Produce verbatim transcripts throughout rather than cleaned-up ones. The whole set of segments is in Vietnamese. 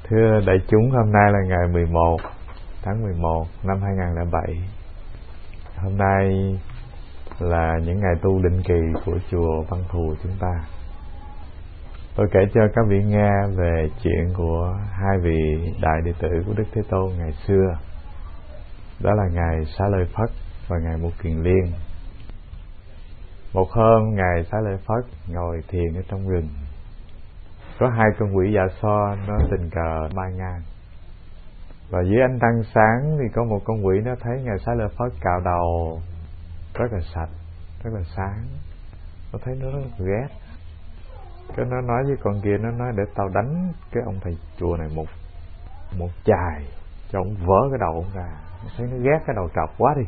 Thưa đại chúng, hôm nay là ngày mười một tháng mười một năm hai nghìn không trăm lẻ bảy. Hôm nay là những ngày tu định kỳ của chùa Văn Thù chúng ta. Tôi kể cho các vị nghe về chuyện của hai vị đại đệ tử của Đức Thế Tôn ngày xưa. Đó là Ngài Xá Lợi Phất và Ngài Mục Kiền Liên. Một hôm Ngài Xá Lợi Phất ngồi thiền ở trong rừng. Có hai con quỷ dạ xoa nó tình cờ bay ngang. Và dưới ánh trăng sáng thì có một con quỷ nó thấy Ngài Xá Lợi Phất cạo đầu rất là sạch, rất là sáng. Nó thấy nó rất là ghét. Cái nó nói với con kia, nó nói để tao đánh cái ông thầy chùa này một một chài cho ông vỡ cái đầu ông ra. Nó thấy nó ghét cái đầu trọc quá đi.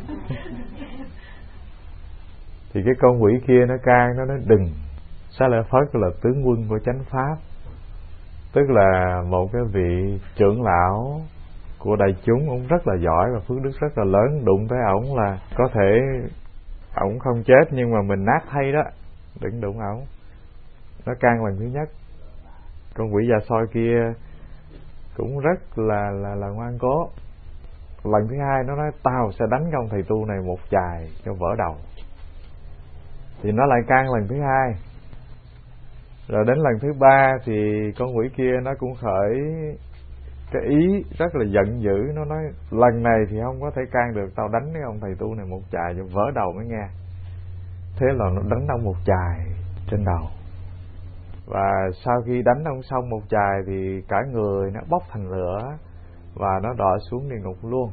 Thì cái con quỷ kia nó can, nó nói đừng. Xá Lợi Phất là tướng quân của chánh pháp, tức là một cái vị trưởng lão của đại chúng. Ông rất là giỏi và phước đức rất là lớn. Đụng tới ổng là có thể ổng không chết nhưng mà mình nát thay đó. Đừng đụng ổng. Nó can lần thứ nhất. Con quỷ già soi kia cũng rất là là là ngoan cố. Lần thứ hai nó nói tao sẽ đánh cái ông thầy tu này một chài cho vỡ đầu. Thì nó lại can lần thứ hai. Rồi đến lần thứ ba thì con quỷ kia nó cũng khởi cái ý rất là giận dữ. Nó nói lần này thì không có thể can được, tao đánh cái ông thầy tu này một chài cho vỡ đầu mới nghe. Thế là nó đánh ông một chài trên đầu. Và sau khi đánh ông xong một chài thì cả người nó bốc thành lửa và nó đọa xuống địa ngục luôn.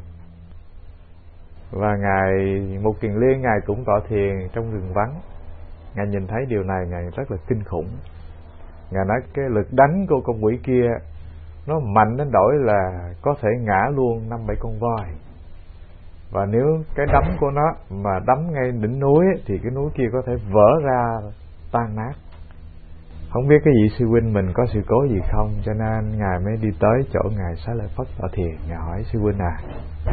Và Ngài Mục Kiền Liên, Ngài cũng tọa thiền trong rừng vắng. Ngài nhìn thấy điều này, Ngài rất là kinh khủng. Ngài nói cái lực đánh của con quỷ kia nó mạnh đến đổi là có thể ngã luôn năm bảy con voi. Và nếu cái đấm của nó mà đấm ngay đỉnh núi thì cái núi kia có thể vỡ ra tan nát. Không biết cái vị sư huynh mình có sự cố gì không, cho nên Ngài mới đi tới chỗ Ngài Xá Lợi Phất tọa thiền. Ngài hỏi sư huynh à,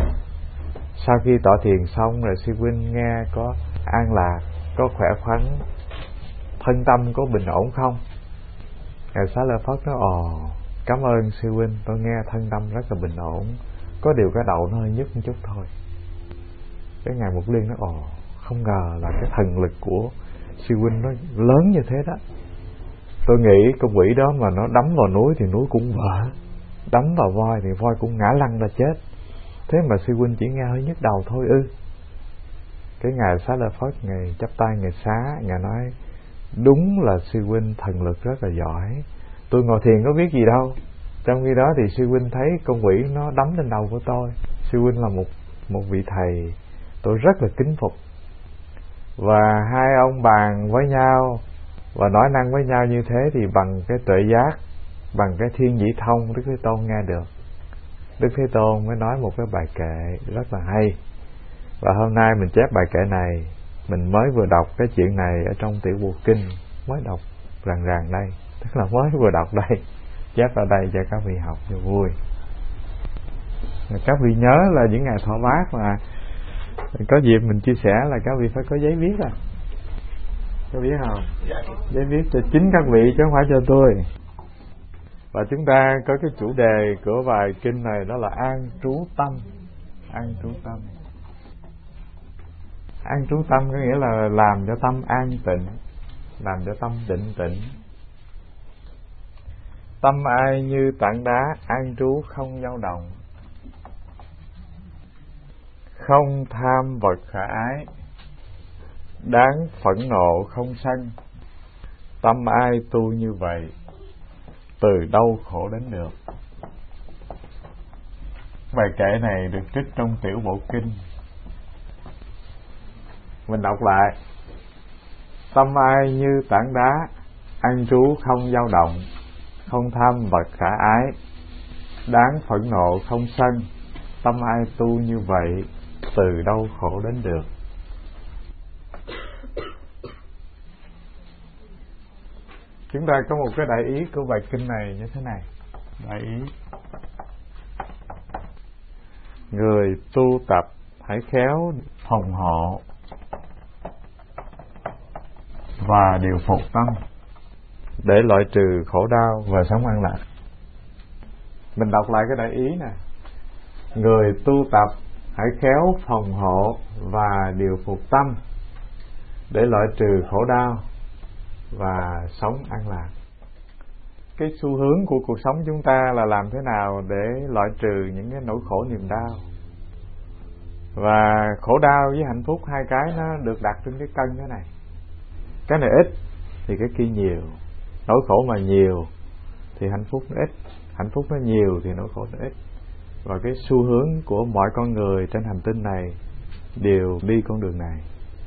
sau khi tọa thiền xong rồi sư huynh nghe có an lạc, có khỏe khoắn, thân tâm có bình ổn không? Ngài Xá Lợi Phất nói ồ, cảm ơn sư huynh, tôi nghe thân tâm rất là bình ổn, có điều cái đầu nó hơi nhức một chút thôi. Cái Ngài Mục Liên nói ồ, không ngờ là cái thần lực của sư huynh nó lớn như thế đó. Tôi nghĩ con quỷ đó mà nó đấm vào núi thì núi cũng vỡ, đấm vào voi thì voi cũng ngã lăn ra chết. Thế mà sư huynh chỉ nghe hơi nhức đầu thôi ư? Cái Ngài Xá Lợi Phất Ngài chắp tay Ngài xá, Ngài nói đúng là sư huynh thần lực rất là giỏi, tôi ngồi thiền có biết gì đâu. Trong khi đó thì sư huynh thấy con quỷ nó đấm lên đầu của tôi. Sư huynh là một một vị thầy tôi rất là kính phục. Và hai ông bàn với nhau và nói năng với nhau như thế thì bằng cái tuệ giác, bằng cái thiên nhĩ thông, Đức Thế Tôn nghe được. Đức Thế Tôn mới nói một cái bài kệ rất là hay. Và hôm nay mình chép bài kệ này. Mình mới vừa đọc cái chuyện này ở trong Tiểu Bộ Kinh, mới đọc ràng ràng đây, tức là mới vừa đọc đây, chép ở đây cho các vị học cho vui. Các vị nhớ là những ngày thọ bát mà có dịp mình chia sẻ là các vị phải có giấy viết à. Có biết không? Giấy viết cho chính các vị chứ không phải cho tôi. Và chúng ta có cái chủ đề của bài kinh này, đó là an trú tâm. An trú tâm. An trú tâm có nghĩa là làm cho tâm an tịnh, làm cho tâm định tĩnh. Tâm ai như tảng đá, an trú không dao động, không tham vật khả ái, đáng phẫn nộ không sân. Tâm ai tu như vậy, từ đâu khổ đến được. Bài kệ này được trích trong Tiểu Bộ Kinh. Mình đọc lại. Tâm ai như tảng đá, an trú không dao động, không tham vật khả ái, đáng phẫn nộ không sân. Tâm ai tu như vậy, từ đâu khổ đến được. Chúng ta có một cái đại ý của bài kinh này như thế này. Đại ý: người tu tập hãy khéo phòng hộ và điều phục tâm để loại trừ khổ đau và sống an lạc. Mình đọc lại cái đại ý nè: người tu tập hãy khéo phòng hộ và điều phục tâm để loại trừ khổ đau và sống an lạc. Cái xu hướng của cuộc sống chúng ta là làm thế nào để loại trừ những cái nỗi khổ niềm đau. Và khổ đau với hạnh phúc, hai cái nó được đặt trên cái cân thế này. Cái này ít thì cái kia nhiều. Nỗi khổ mà nhiều thì hạnh phúc nó ít, hạnh phúc nó nhiều thì nỗi khổ nó ít. Và cái xu hướng của mọi con người trên hành tinh này đều đi con đường này.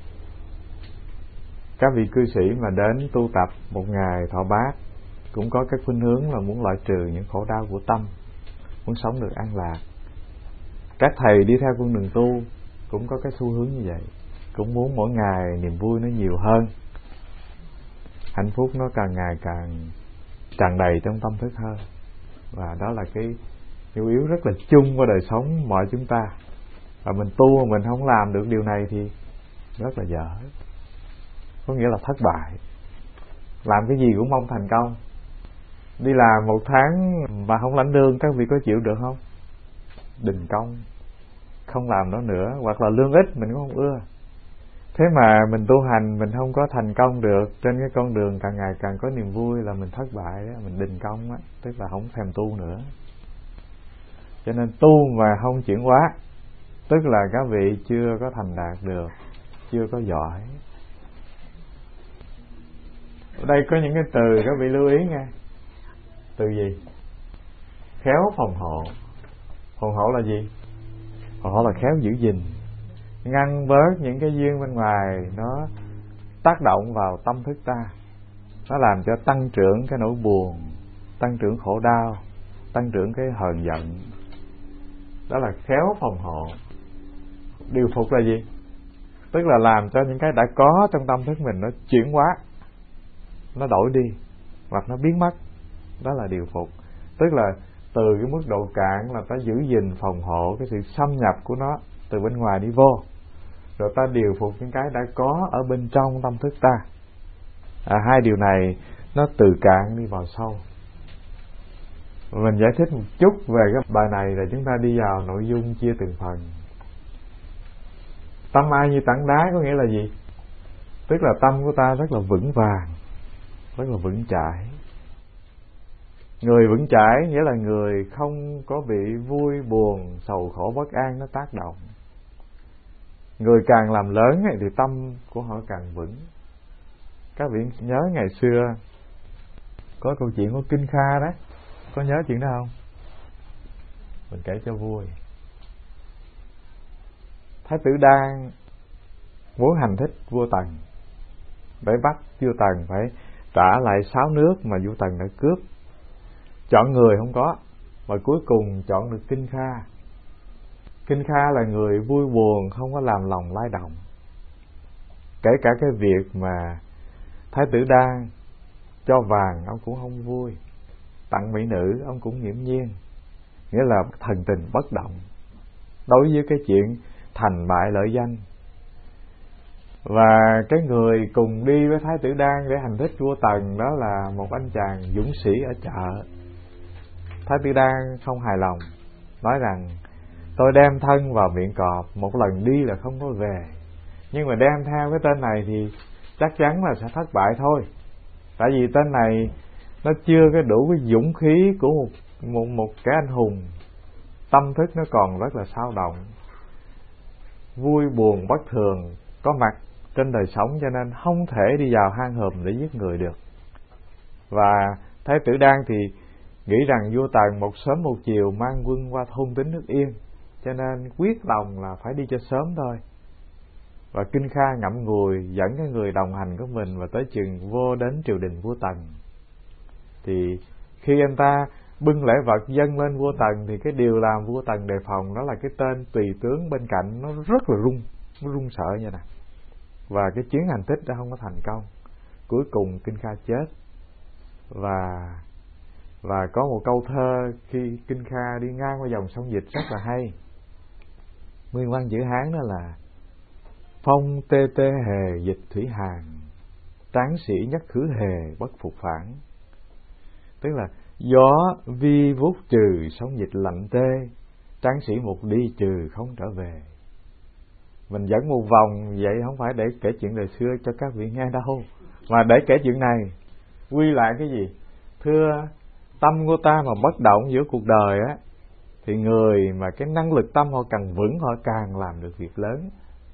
Các vị cư sĩ mà đến tu tập một ngày thọ bát cũng có cái khuynh hướng là muốn loại trừ những khổ đau của tâm, muốn sống được an lạc. Các thầy đi theo con đường tu cũng có cái xu hướng như vậy, cũng muốn mỗi ngày niềm vui nó nhiều hơn, hạnh phúc nó càng ngày càng tràn đầy trong tâm thức hơn. Và đó là cái nhu yếu rất là chung của đời sống mọi chúng ta. Và mình tu mà mình không làm được điều này thì rất là dở, có nghĩa là thất bại. Làm cái gì cũng mong thành công. Đi làm một tháng mà không lãnh lương, các vị có chịu được không? Đình công, không làm đó nữa. Hoặc là lương ít mình cũng không ưa. Thế mà mình tu hành mình không có thành công được trên cái con đường càng ngày càng có niềm vui, là mình thất bại đó, mình đình công á, tức là không thèm tu nữa. Cho nên tu mà không chuyển hóa, tức là các vị chưa có thành đạt được, chưa có giỏi. Ở đây có những cái từ các vị lưu ý nghe. Từ gì? Khéo phòng hộ. Phòng hộ là gì? Phòng hộ là khéo giữ gìn, ngăn bớt những cái duyên bên ngoài nó tác động vào tâm thức ta, nó làm cho tăng trưởng cái nỗi buồn, tăng trưởng khổ đau, tăng trưởng cái hờn giận. Đó là khéo phòng hộ. Điều phục là gì? Tức là làm cho những cái đã có trong tâm thức mình nó chuyển hóa, nó đổi đi hoặc nó biến mất. Đó là điều phục. Tức là từ cái mức độ cạn là ta giữ gìn phòng hộ cái sự xâm nhập của nó từ bên ngoài đi vô, rồi ta điều phục những cái đã có ở bên trong tâm thức ta. À, hai điều này nó từ cạn đi vào sâu. Mình giải thích một chút về cái bài này rồi chúng ta đi vào nội dung chia từng phần. Tâm ai như tảng đá có nghĩa là gì? Tức là tâm của ta rất là vững vàng, rất là vững chãi. Người vững chãi nghĩa là người không có bị vui buồn, sầu khổ bất an nó tác động. Người càng làm lớn thì tâm của họ càng vững. Các vị nhớ ngày xưa có câu chuyện của Kinh Kha đó, có nhớ chuyện đó không? Mình kể cho vui. Thái tử Đan muốn hành thích vua Tần, để bắt vua Tần phải trả lại sáu nước mà vua Tần đã cướp. Chọn người không có, và cuối cùng chọn được Kinh Kha. Kinh Kha là người vui buồn, không có làm lòng lay động. Kể cả cái việc mà Thái tử Đan cho vàng ông cũng không vui, tặng mỹ nữ ông cũng nghiễm nhiên, nghĩa là thần tình bất động đối với cái chuyện thành bại lợi danh. Và cái người cùng đi với Thái tử Đan để hành thích vua Tần đó là một anh chàng dũng sĩ ở chợ. Thái tử Đan không hài lòng, nói rằng tôi đem thân vào miệng cọp, một lần đi là không có về, nhưng mà đem theo cái tên này thì chắc chắn là sẽ thất bại thôi. Tại vì tên này nó chưa có đủ cái dũng khí của một, một, một cái anh hùng. Tâm thức nó còn rất là xao động, vui buồn bất thường có mặt trên đời sống, cho nên không thể đi vào hang hùm để giết người được. Và Thái tử Đan thì nghĩ rằng vua Tần một sớm một chiều mang quân qua thôn tính nước Yên, cho nên quyết lòng là phải đi cho sớm thôi. Và Kinh Kha ngậm ngùi dẫn cái người đồng hành của mình và tới chừng vô đến triều đình vua Tần. Thì khi anh ta bưng lễ vật dâng lên vua Tần thì cái điều làm vua Tần đề phòng đó là cái tên tùy tướng bên cạnh nó rất là run, nó run sợ như này. Và cái chuyến hành thích đã không có thành công. Cuối cùng Kinh Kha chết. Và và có một câu thơ khi Kinh Kha đi ngang qua dòng sông Dịch rất là hay. Nguyên văn chữ Hán đó là: phong tê tê hề dịch thủy hàn, tráng sĩ nhất khứ hề bất phục phản. Tức là Gió vi vút trừ sóng dịch lạnh tê, tráng sĩ một đi trừ không trở về. Mình dẫn một vòng vậy không phải để kể chuyện đời xưa cho các vị nghe đâu, mà để kể chuyện này. Quy lại cái gì? Thưa, tâm của ta mà bất động giữa cuộc đời á, thì người mà cái năng lực tâm họ càng vững, họ càng làm được việc lớn.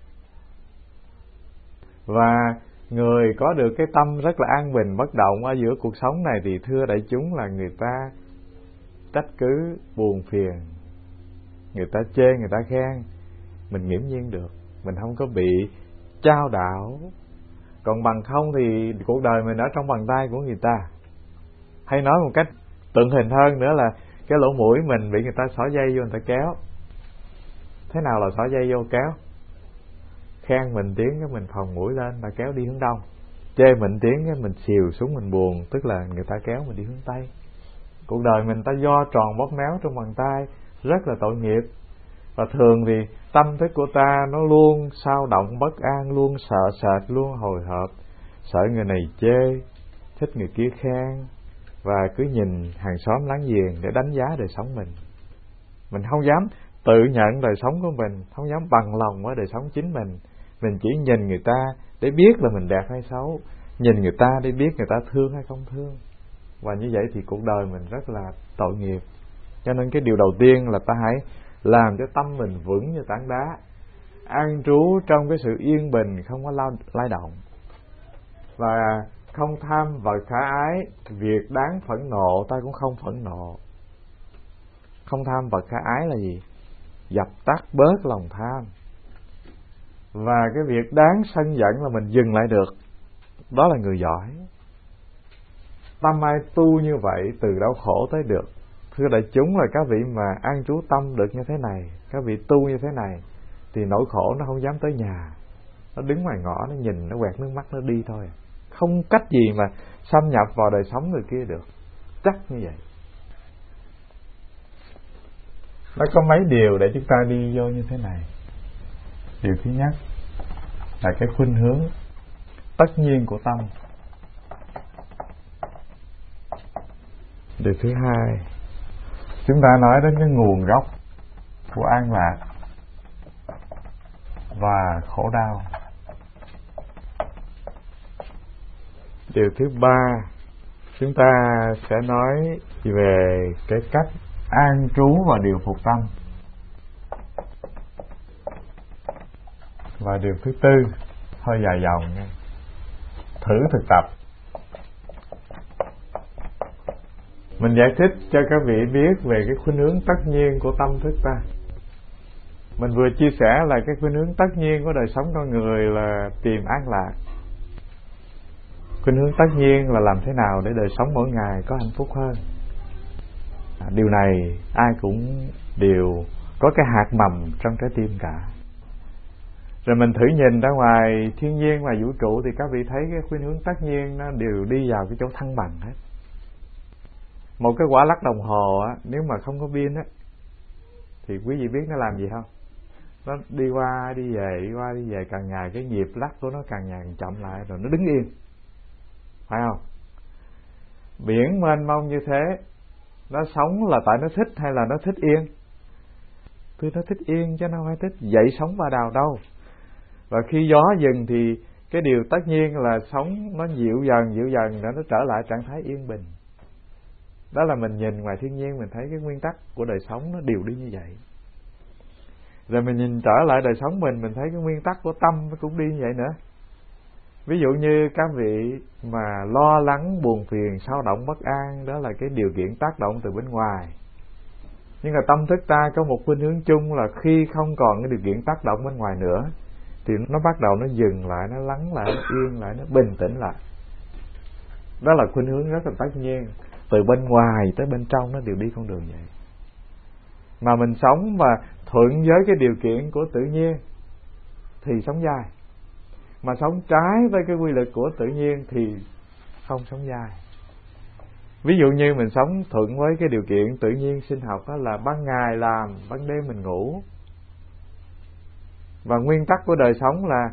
Và người có được cái tâm rất là an bình bất động ở giữa cuộc sống này thì thưa đại chúng là người ta trách cứ buồn phiền, người ta chê, người ta khen, mình nghiễm nhiên được, mình không có bị chao đảo. Còn bằng không thì cuộc đời mình ở trong bàn tay của người ta. Hay nói một cách tượng hình hơn nữa là cái lỗ mũi mình bị người ta xỏ dây vô, người ta kéo. Thế nào là xỏ dây vô kéo? Khen mình tiếng cái mình phồng mũi lên, ta kéo đi hướng đông. Chê mình tiếng cái mình xìu xuống mình buồn, tức là người ta kéo mình đi hướng tây. Cuộc đời mình ta do tròn bóp méo trong bàn tay, rất là tội nghiệp. Và thường thì tâm thức của ta nó luôn xao động bất an, luôn sợ sệt, luôn hồi hộp, sợ người này chê, thích người kia khen, và cứ nhìn hàng xóm láng giềng để đánh giá đời sống mình. Mình không dám tự nhận đời sống của mình, không dám bằng lòng với đời sống chính mình. Mình chỉ nhìn người ta để biết là mình đẹp hay xấu, nhìn người ta để biết người ta thương hay không thương. Và như vậy thì cuộc đời mình rất là tội nghiệp. Cho nên cái điều đầu tiên là ta hãy làm cho tâm mình vững như tảng đá, an trú trong cái sự yên bình, không có lao, lay động, và không tham vật khả ái. Việc đáng phẫn nộ ta cũng không phẫn nộ. Không tham vật khả ái là gì? Dập tắt bớt lòng tham. Và cái việc đáng sân giận là mình dừng lại được. Đó là người giỏi. Tâm ai tu như vậy, từ đau khổ tới được. Thưa đại chúng, là các vị mà an trú tâm được như thế này, các vị tu như thế này, thì nỗi khổ nó không dám tới nhà. Nó đứng ngoài ngõ, nó nhìn, nó quẹt nước mắt, nó đi thôi. Không cách gì mà xâm nhập vào đời sống người kia được. Chắc như vậy. Nó có mấy điều để chúng ta đi vô như thế này. Điều thứ nhất là cái khuynh hướng tất nhiên của tâm. Điều thứ hai, chúng ta nói đến cái nguồn gốc của an lạc và khổ đau. Điều thứ ba, chúng ta sẽ nói về cái cách an trú và điều phục tâm. Và điều thứ tư, hơi dài dòng nha, thử thực tập. Mình giải thích cho các vị biết về cái khuynh hướng tất nhiên của tâm thức ta. Mình vừa chia sẻ là cái khuynh hướng tất nhiên của đời sống con người là tìm an lạc. Khuynh hướng tất nhiên là làm thế nào để đời sống mỗi ngày có hạnh phúc hơn. À, điều này ai cũng đều có cái hạt mầm trong trái tim cả. Rồi mình thử nhìn ra ngoài thiên nhiên và vũ trụ thì các vị thấy cái khuynh hướng tất nhiên nó đều đi vào cái chỗ thăng bằng hết. Một cái quả lắc đồng hồ á, nếu mà không có pin á, thì quý vị biết nó làm gì không? Nó đi qua đi về, đi qua đi về, càng ngày cái nhịp lắc của nó càng ngày càng chậm lại, rồi nó đứng yên, phải không? Biển mênh mông như thế, nó sống là tại nó thích hay là nó thích yên? Tôi nó thích yên chứ nó không phải thích dậy sóng và đào đâu. Và khi gió dừng thì cái điều tất nhiên là sóng nó dịu dần dịu dần để nó trở lại trạng thái yên bình. Đó là mình nhìn ngoài thiên nhiên mình thấy cái nguyên tắc của đời sống nó đều đi như vậy. Rồi mình nhìn trở lại đời sống mình, mình thấy cái nguyên tắc của tâm nó cũng đi như vậy nữa. Ví dụ như các vị mà lo lắng, buồn phiền, xao động, bất an, đó là cái điều kiện tác động từ bên ngoài. Nhưng mà tâm thức ta có một khuynh hướng chung là khi không còn cái điều kiện tác động bên ngoài nữa thì nó bắt đầu nó dừng lại, nó lắng lại, nó yên lại, nó bình tĩnh lại. Đó là khuynh hướng rất là tất nhiên. Từ bên ngoài tới bên trong nó đều đi con đường vậy. Mà mình sống và thuận với cái điều kiện của tự nhiên thì sống dài. Mà sống trái với cái quy luật của tự nhiên thì không sống dài. Ví dụ như mình sống thuận với cái điều kiện tự nhiên sinh học, đó là ban ngày làm, ban đêm mình ngủ. Và nguyên tắc của đời sống là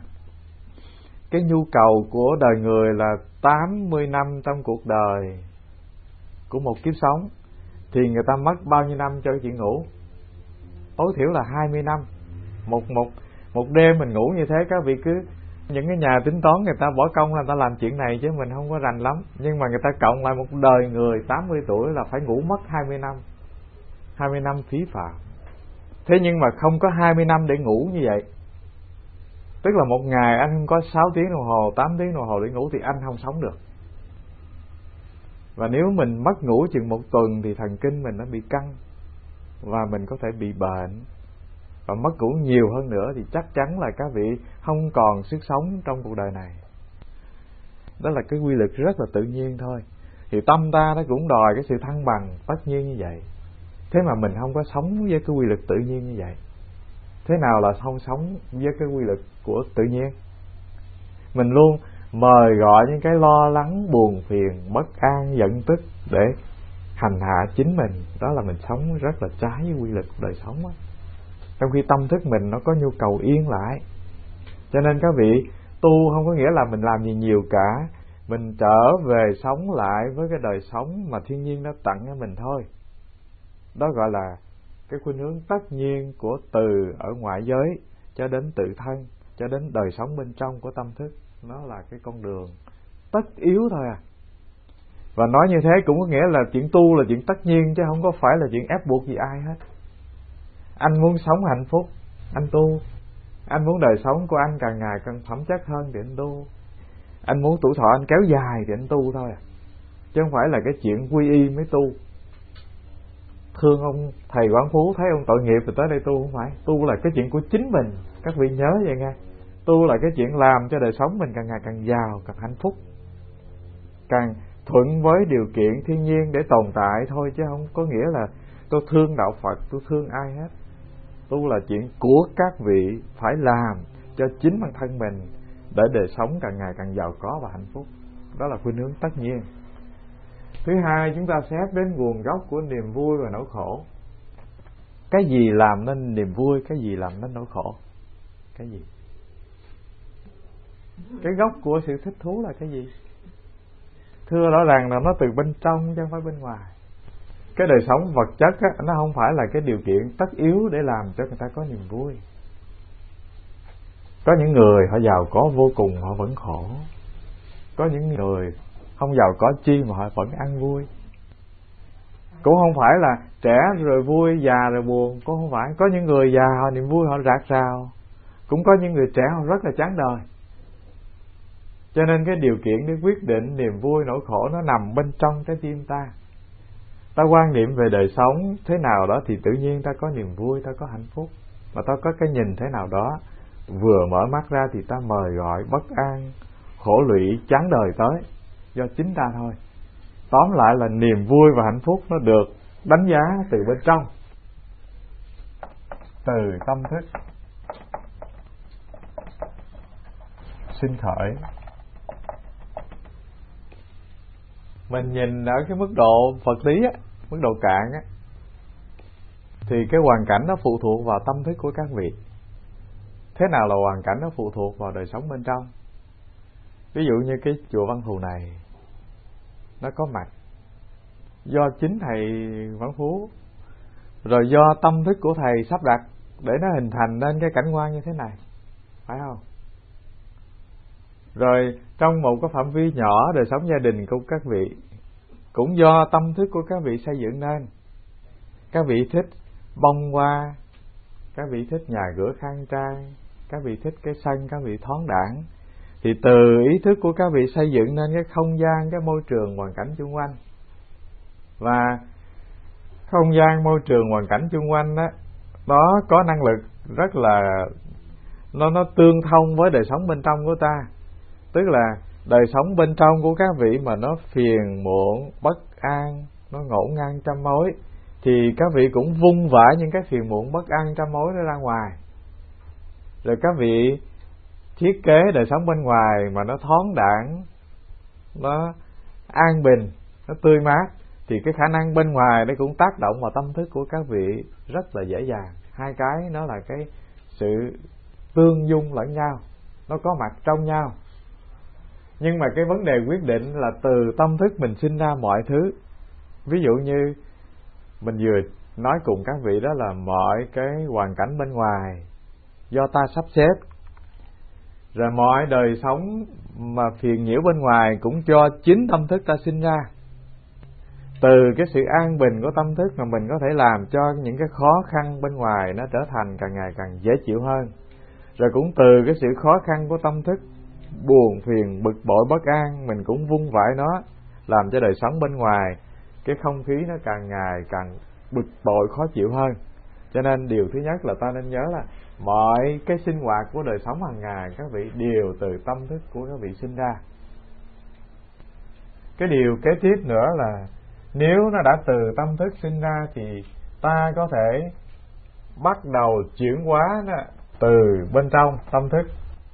cái nhu cầu của đời người là tám mươi năm trong cuộc đời, của một kiếp sống thì người ta mất bao nhiêu năm cho cái chuyện ngủ? Tối thiểu là hai mươi năm. Một một một đêm mình ngủ như thế, các vị cứ những cái nhà tính toán người ta bỏ công là người ta làm chuyện này chứ mình không có rành lắm, nhưng mà người ta cộng lại một đời người tám mươi tuổi là phải ngủ mất hai mươi năm. hai mươi năm phí phạm. Thế nhưng mà không có hai mươi năm để ngủ như vậy. Tức là một ngày anh không có sáu tiếng đồng hồ, tám tiếng đồng hồ để ngủ thì anh không sống được. Và nếu mình mất ngủ chừng một tuần thì thần kinh mình nó bị căng và mình có thể bị bệnh. Và mất ngủ nhiều hơn nữa thì chắc chắn là các vị không còn sức sống trong cuộc đời này. Đó là cái quy luật rất là tự nhiên thôi. Thì tâm ta nó cũng đòi cái sự thăng bằng tất nhiên như vậy. Thế mà mình không có sống với cái quy luật tự nhiên như vậy. Thế nào là không sống với cái quy luật của tự nhiên? Mình luôn mời gọi những cái lo lắng, buồn phiền, bất an, giận tức để hành hạ chính mình. Đó là mình sống rất là trái với quy luật đời sống đó. Trong khi tâm thức mình nó có nhu cầu yên lại. Cho nên các vị tu không có nghĩa là mình làm gì nhiều cả. Mình trở về sống lại với cái đời sống mà thiên nhiên đã tặng cho mình thôi. Đó gọi là cái khuynh hướng tất nhiên của từ ở ngoại giới cho đến tự thân, cho đến đời sống bên trong của tâm thức. Nó là cái con đường tất yếu thôi à. Và nói như thế cũng có nghĩa là chuyện tu là chuyện tất nhiên, chứ không có phải là chuyện ép buộc gì ai hết. Anh muốn sống hạnh phúc, anh tu. Anh muốn đời sống của anh càng ngày càng phẩm chất hơn thì anh tu. Anh muốn tuổi thọ anh kéo dài thì anh tu thôi à. Chứ không phải là cái chuyện quy y mới tu. Thương ông thầy Quán Phú thấy ông tội nghiệp rồi tới đây tu, không phải. Tu là cái chuyện của chính mình. Các vị nhớ vậy nghe. Tu là cái chuyện làm cho đời sống mình càng ngày càng giàu, càng hạnh phúc, càng thuận với điều kiện thiên nhiên để tồn tại thôi. Chứ không có nghĩa là tôi thương đạo Phật, tôi thương ai hết. Tu là chuyện của các vị phải làm cho chính bản thân mình để đời sống càng ngày càng giàu có và hạnh phúc. Đó là khuynh hướng tất nhiên. Thứ hai, chúng ta xét đến nguồn gốc của niềm vui và nỗi khổ. Cái gì làm nên niềm vui, cái gì làm nên nỗi khổ? Cái gì? Cái gốc của sự thích thú là cái gì? Thưa rõ ràng là nó từ bên trong chứ không phải bên ngoài. Cái đời sống vật chất á, nó không phải là cái điều kiện tất yếu để làm cho người ta có niềm vui. Có những người họ giàu có vô cùng họ vẫn khổ. Có những người không giàu có chi mà họ vẫn ăn vui. Cũng không phải là trẻ rồi vui, già rồi buồn. Cũng không phải. Có những người già họ niềm vui họ rạc rào. Cũng có những người trẻ họ rất là chán đời. Cho nên cái điều kiện để quyết định niềm vui nỗi khổ nó nằm bên trong trái tim ta. Ta quan niệm về đời sống thế nào đó thì tự nhiên ta có niềm vui, ta có hạnh phúc. Mà ta có cái nhìn thế nào đó, vừa mở mắt ra thì ta mời gọi bất an, khổ lụy, chán đời tới do chính ta thôi. Tóm lại là niềm vui và hạnh phúc nó được đánh giá từ bên trong, từ tâm thức sinh khởi. Mình nhìn ở cái mức độ vật lý á, mức độ cạn á, thì cái hoàn cảnh nó phụ thuộc vào tâm thức của các vị. Thế nào là hoàn cảnh nó phụ thuộc vào đời sống bên trong? Ví dụ như cái chùa Văn Thù này nó có mặt do chính thầy Quán Phú, rồi do tâm thức của thầy sắp đặt để nó hình thành nên cái cảnh quan như thế này, phải không? Rồi trong một cái phạm vi nhỏ đời sống gia đình của các vị cũng do tâm thức của các vị xây dựng nên. Các vị thích bông hoa, các vị thích nhà cửa khang trang, các vị thích cái sân, các vị thoáng đãng. Thì từ ý thức của các vị xây dựng nên cái không gian, cái môi trường hoàn cảnh xung quanh. Và không gian, môi trường, hoàn cảnh xung quanh đó, nó có năng lực rất là nó nó tương thông với đời sống bên trong của ta. Tức là đời sống bên trong của các vị mà nó phiền muộn, bất an, nó ngổn ngang trăm mối, thì các vị cũng vung vãi những cái phiền muộn, bất an, trăm mối nó ra ngoài. Rồi các vị thiết kế đời sống bên ngoài mà nó thoáng đãng, nó an bình, nó tươi mát, thì cái khả năng bên ngoài nó cũng tác động vào tâm thức của các vị rất là dễ dàng. Hai cái nó là cái sự tương dung lẫn nhau, nó có mặt trong nhau. Nhưng mà cái vấn đề quyết định là từ tâm thức mình sinh ra mọi thứ. Ví dụ như mình vừa nói cùng các vị đó là mọi cái hoàn cảnh bên ngoài do ta sắp xếp, rồi mọi đời sống mà phiền nhiễu bên ngoài cũng do chính tâm thức ta sinh ra. Từ cái sự an bình của tâm thức mà mình có thể làm cho những cái khó khăn bên ngoài nó trở thành càng ngày càng dễ chịu hơn. Rồi cũng từ cái sự khó khăn của tâm thức, buồn phiền, bực bội, bất an, mình cũng vun vãi nó, làm cho đời sống bên ngoài cái không khí nó càng ngày càng bực bội, khó chịu hơn. Cho nên điều thứ nhất là ta nên nhớ là mọi cái sinh hoạt của đời sống hàng ngày các vị đều từ tâm thức của các vị sinh ra. Cái điều kế tiếp nữa là nếu nó đã từ tâm thức sinh ra thì ta có thể bắt đầu chuyển hóa nó từ bên trong tâm thức.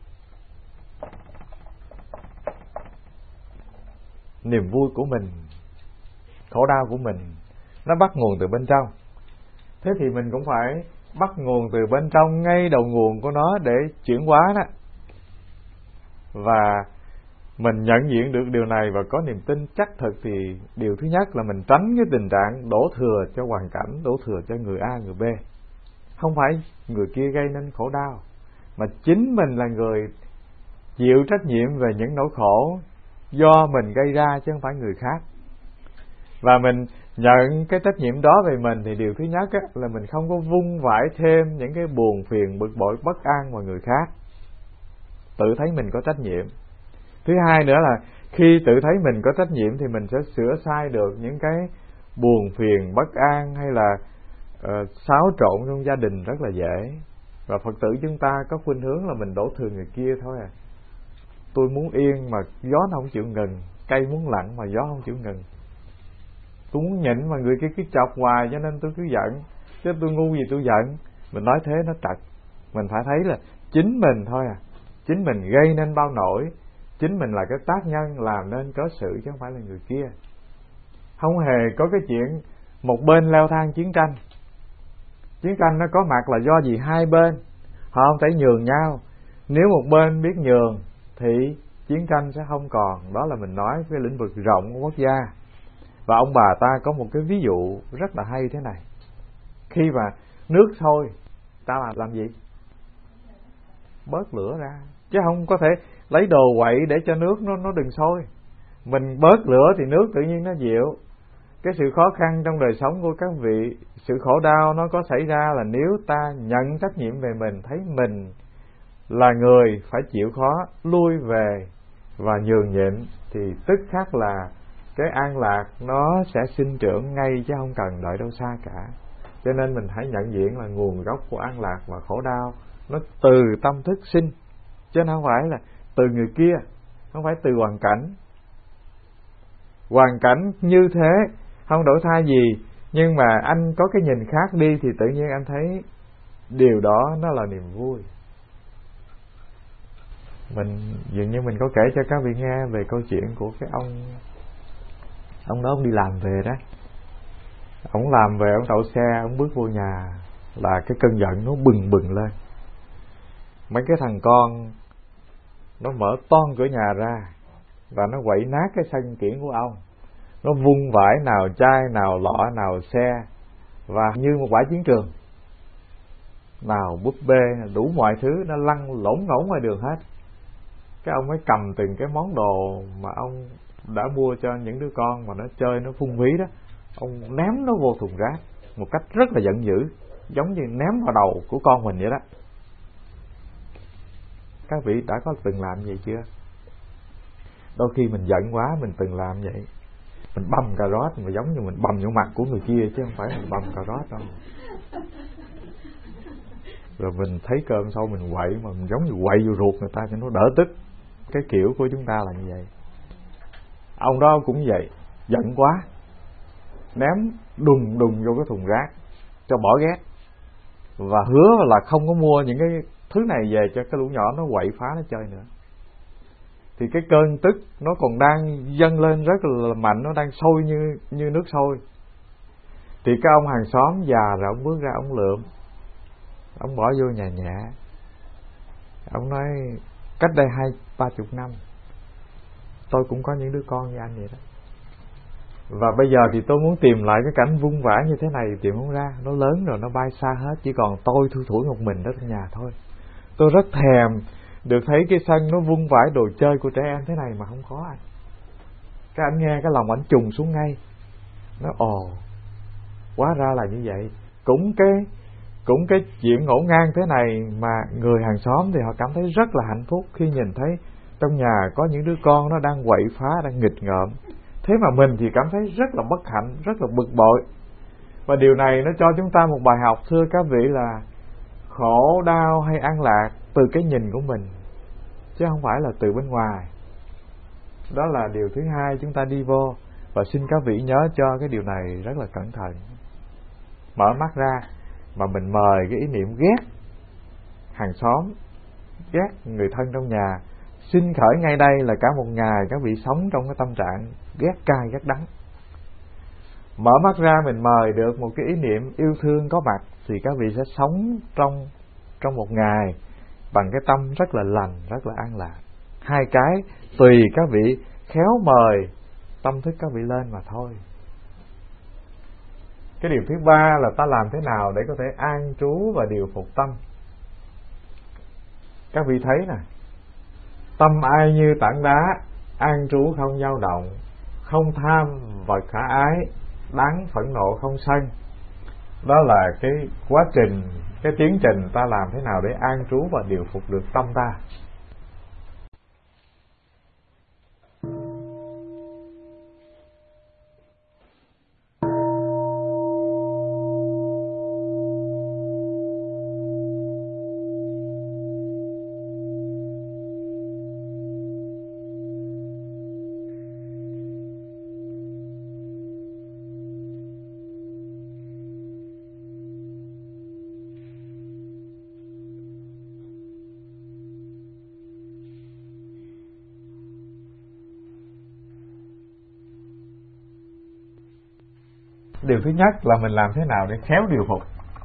Niềm vui của mình, khổ đau của mình nó bắt nguồn từ bên trong. Thế thì mình cũng phải bắt nguồn từ bên trong, ngay đầu nguồn của nó để chuyển hóa đó. Và mình nhận diện được điều này và có niềm tin chắc thực thì điều thứ nhất là mình tránh cái tình trạng đổ thừa cho hoàn cảnh, đổ thừa cho người A, người B. Không phải người kia gây nên khổ đau, mà chính mình là người chịu trách nhiệm về những nỗi khổ do mình gây ra chứ không phải người khác. Và mình nhận cái trách nhiệm đó về mình thì điều thứ nhất á, là mình không có vung vãi thêm những cái buồn phiền, bực bội, bất an vào người khác. Tự thấy mình có trách nhiệm. Thứ hai nữa là khi tự thấy mình có trách nhiệm thì mình sẽ sửa sai được những cái buồn phiền, bất an hay là uh, xáo trộn trong gia đình rất là dễ. Và Phật tử chúng ta có khuynh hướng là mình đổ thừa người kia thôi à. Tôi muốn yên mà gió nó không chịu ngừng, cây muốn lặng mà gió không chịu ngừng. Tôi muốn nhịn mà người kia cứ chọc hoài cho nên tôi cứ giận. Chứ tôi ngu gì tôi giận. Mình nói thế nó trật. Mình phải thấy là chính mình thôi à. Chính mình gây nên bao nổi. Chính mình là cái tác nhân làm nên cớ sự chứ không phải là người kia. Không hề có cái chuyện một bên leo thang chiến tranh. Chiến tranh nó có mặt là do gì? Hai bên họ không thể nhường nhau. Nếu một bên biết nhường thì chiến tranh sẽ không còn. Đó là mình nói cái lĩnh vực rộng của quốc gia. Và ông bà ta có một cái ví dụ rất là hay thế này. Khi mà nước sôi, ta làm, làm gì? Bớt lửa ra. Chứ không có thể lấy đồ quậy để cho nước nó, nó đừng sôi. Mình bớt lửa thì nước tự nhiên nó dịu. Cái sự khó khăn trong đời sống của các vị, sự khổ đau nó có xảy ra là nếu ta nhận trách nhiệm về mình, thấy mình là người phải chịu khó, lui về và nhường nhịn, thì tức khắc là cái an lạc nó sẽ sinh trưởng ngay chứ không cần đợi đâu xa cả. Cho nên mình hãy nhận diện là nguồn gốc của an lạc và khổ đau nó từ tâm thức sinh, chứ không phải là từ người kia, không phải từ hoàn cảnh. Hoàn cảnh như thế không đổi thay gì, nhưng mà anh có cái nhìn khác đi thì tự nhiên anh thấy điều đó nó là niềm vui. Mình dường như mình có kể cho các vị nghe về câu chuyện của cái ông ông đó, ông đi làm về đó. Ông làm về, ông đậu xe, ông bước vô nhà là cái cơn giận nó bừng bừng lên. Mấy cái thằng con nó mở toan cửa nhà ra và nó quậy nát cái sân kiển của ông. Nó vung vãi nào chai, nào lọ, nào xe, và như một bãi chiến trường. Nào búp bê, đủ mọi thứ nó lăn lỗng ngỗng ngoài đường hết. Cái ông mới cầm từng cái món đồ mà ông đã mua cho những đứa con mà nó chơi, nó phung phí đó, ông ném nó vô thùng rác một cách rất là giận dữ, giống như ném vào đầu của con mình vậy đó. Các vị đã có từng làm vậy chưa? Đôi khi mình giận quá mình từng làm vậy. Mình băm cà rốt mà giống như mình băm vô mặt của người kia chứ không phải mình băm cà rốt đâu. Rồi mình thấy cơm sau mình quậy mà mình giống như quậy vô ruột người ta cho nó đỡ tức. Cái kiểu của chúng ta là như vậy. Ông đó cũng vậy, giận quá ném đùng đùng vô cái thùng rác cho bỏ ghét, và hứa là không có mua những cái thứ này về cho cái lũ nhỏ nó quậy phá nó chơi nữa. Thì cái cơn tức nó còn đang dâng lên rất là mạnh, nó đang sôi như như nước sôi. Thì cái ông hàng xóm già rồi ông bước ra, ông lượm, ông bỏ vô nhà nhẹ. Ông nói cách đây hai ba chục năm tôi cũng có những đứa con như anh vậy đó. Và bây giờ thì tôi muốn tìm lại cái cảnh vung vãi như thế này, tìm không ra. Nó lớn rồi, nó bay xa hết. Chỉ còn tôi thui thủi một mình đó trong nhà thôi. Tôi rất thèm được thấy cái sân nó vung vãi đồ chơi của trẻ em thế này mà không có anh. Cái anh nghe cái lòng ảnh trùng xuống ngay. Nó ồ, hóa ra là như vậy. Cũng cái Cũng cái chuyện ngổn ngang thế này mà người hàng xóm thì họ cảm thấy rất là hạnh phúc khi nhìn thấy trong nhà có những đứa con nó đang quậy phá, đang nghịch ngợm. Thế mà mình thì cảm thấy rất là bất hạnh, rất là bực bội. Và điều này nó cho chúng ta một bài học, thưa các vị, là khổ đau hay an lạc từ cái nhìn của mình, chứ không phải là từ bên ngoài. Đó là điều thứ hai chúng ta đi vô. Và xin các vị nhớ cho cái điều này rất là cẩn thận. Mở mắt ra mà mình mời cái ý niệm ghét hàng xóm, ghét người thân trong nhà, xin khởi ngay đây là cả một ngày các vị sống trong cái tâm trạng ghét cay ghét đắng. Mở mắt ra mình mời được một cái ý niệm yêu thương có mặt, thì các vị sẽ sống trong trong một ngày bằng cái tâm rất là lành, rất là an lạc. Hai cái tùy các vị khéo mời tâm thức các vị lên mà thôi. Cái điều thứ ba là ta làm thế nào để có thể an trú và điều phục tâm. Các vị thấy nè, tâm ai như tảng đá, an trú không dao động, không tham vật khả ái, đáng phẫn nộ không sân. Đó là cái quá trình, cái tiến trình ta làm thế nào để an trú và điều phục được tâm ta. Điều thứ nhất là mình làm thế nào để khéo điều phục.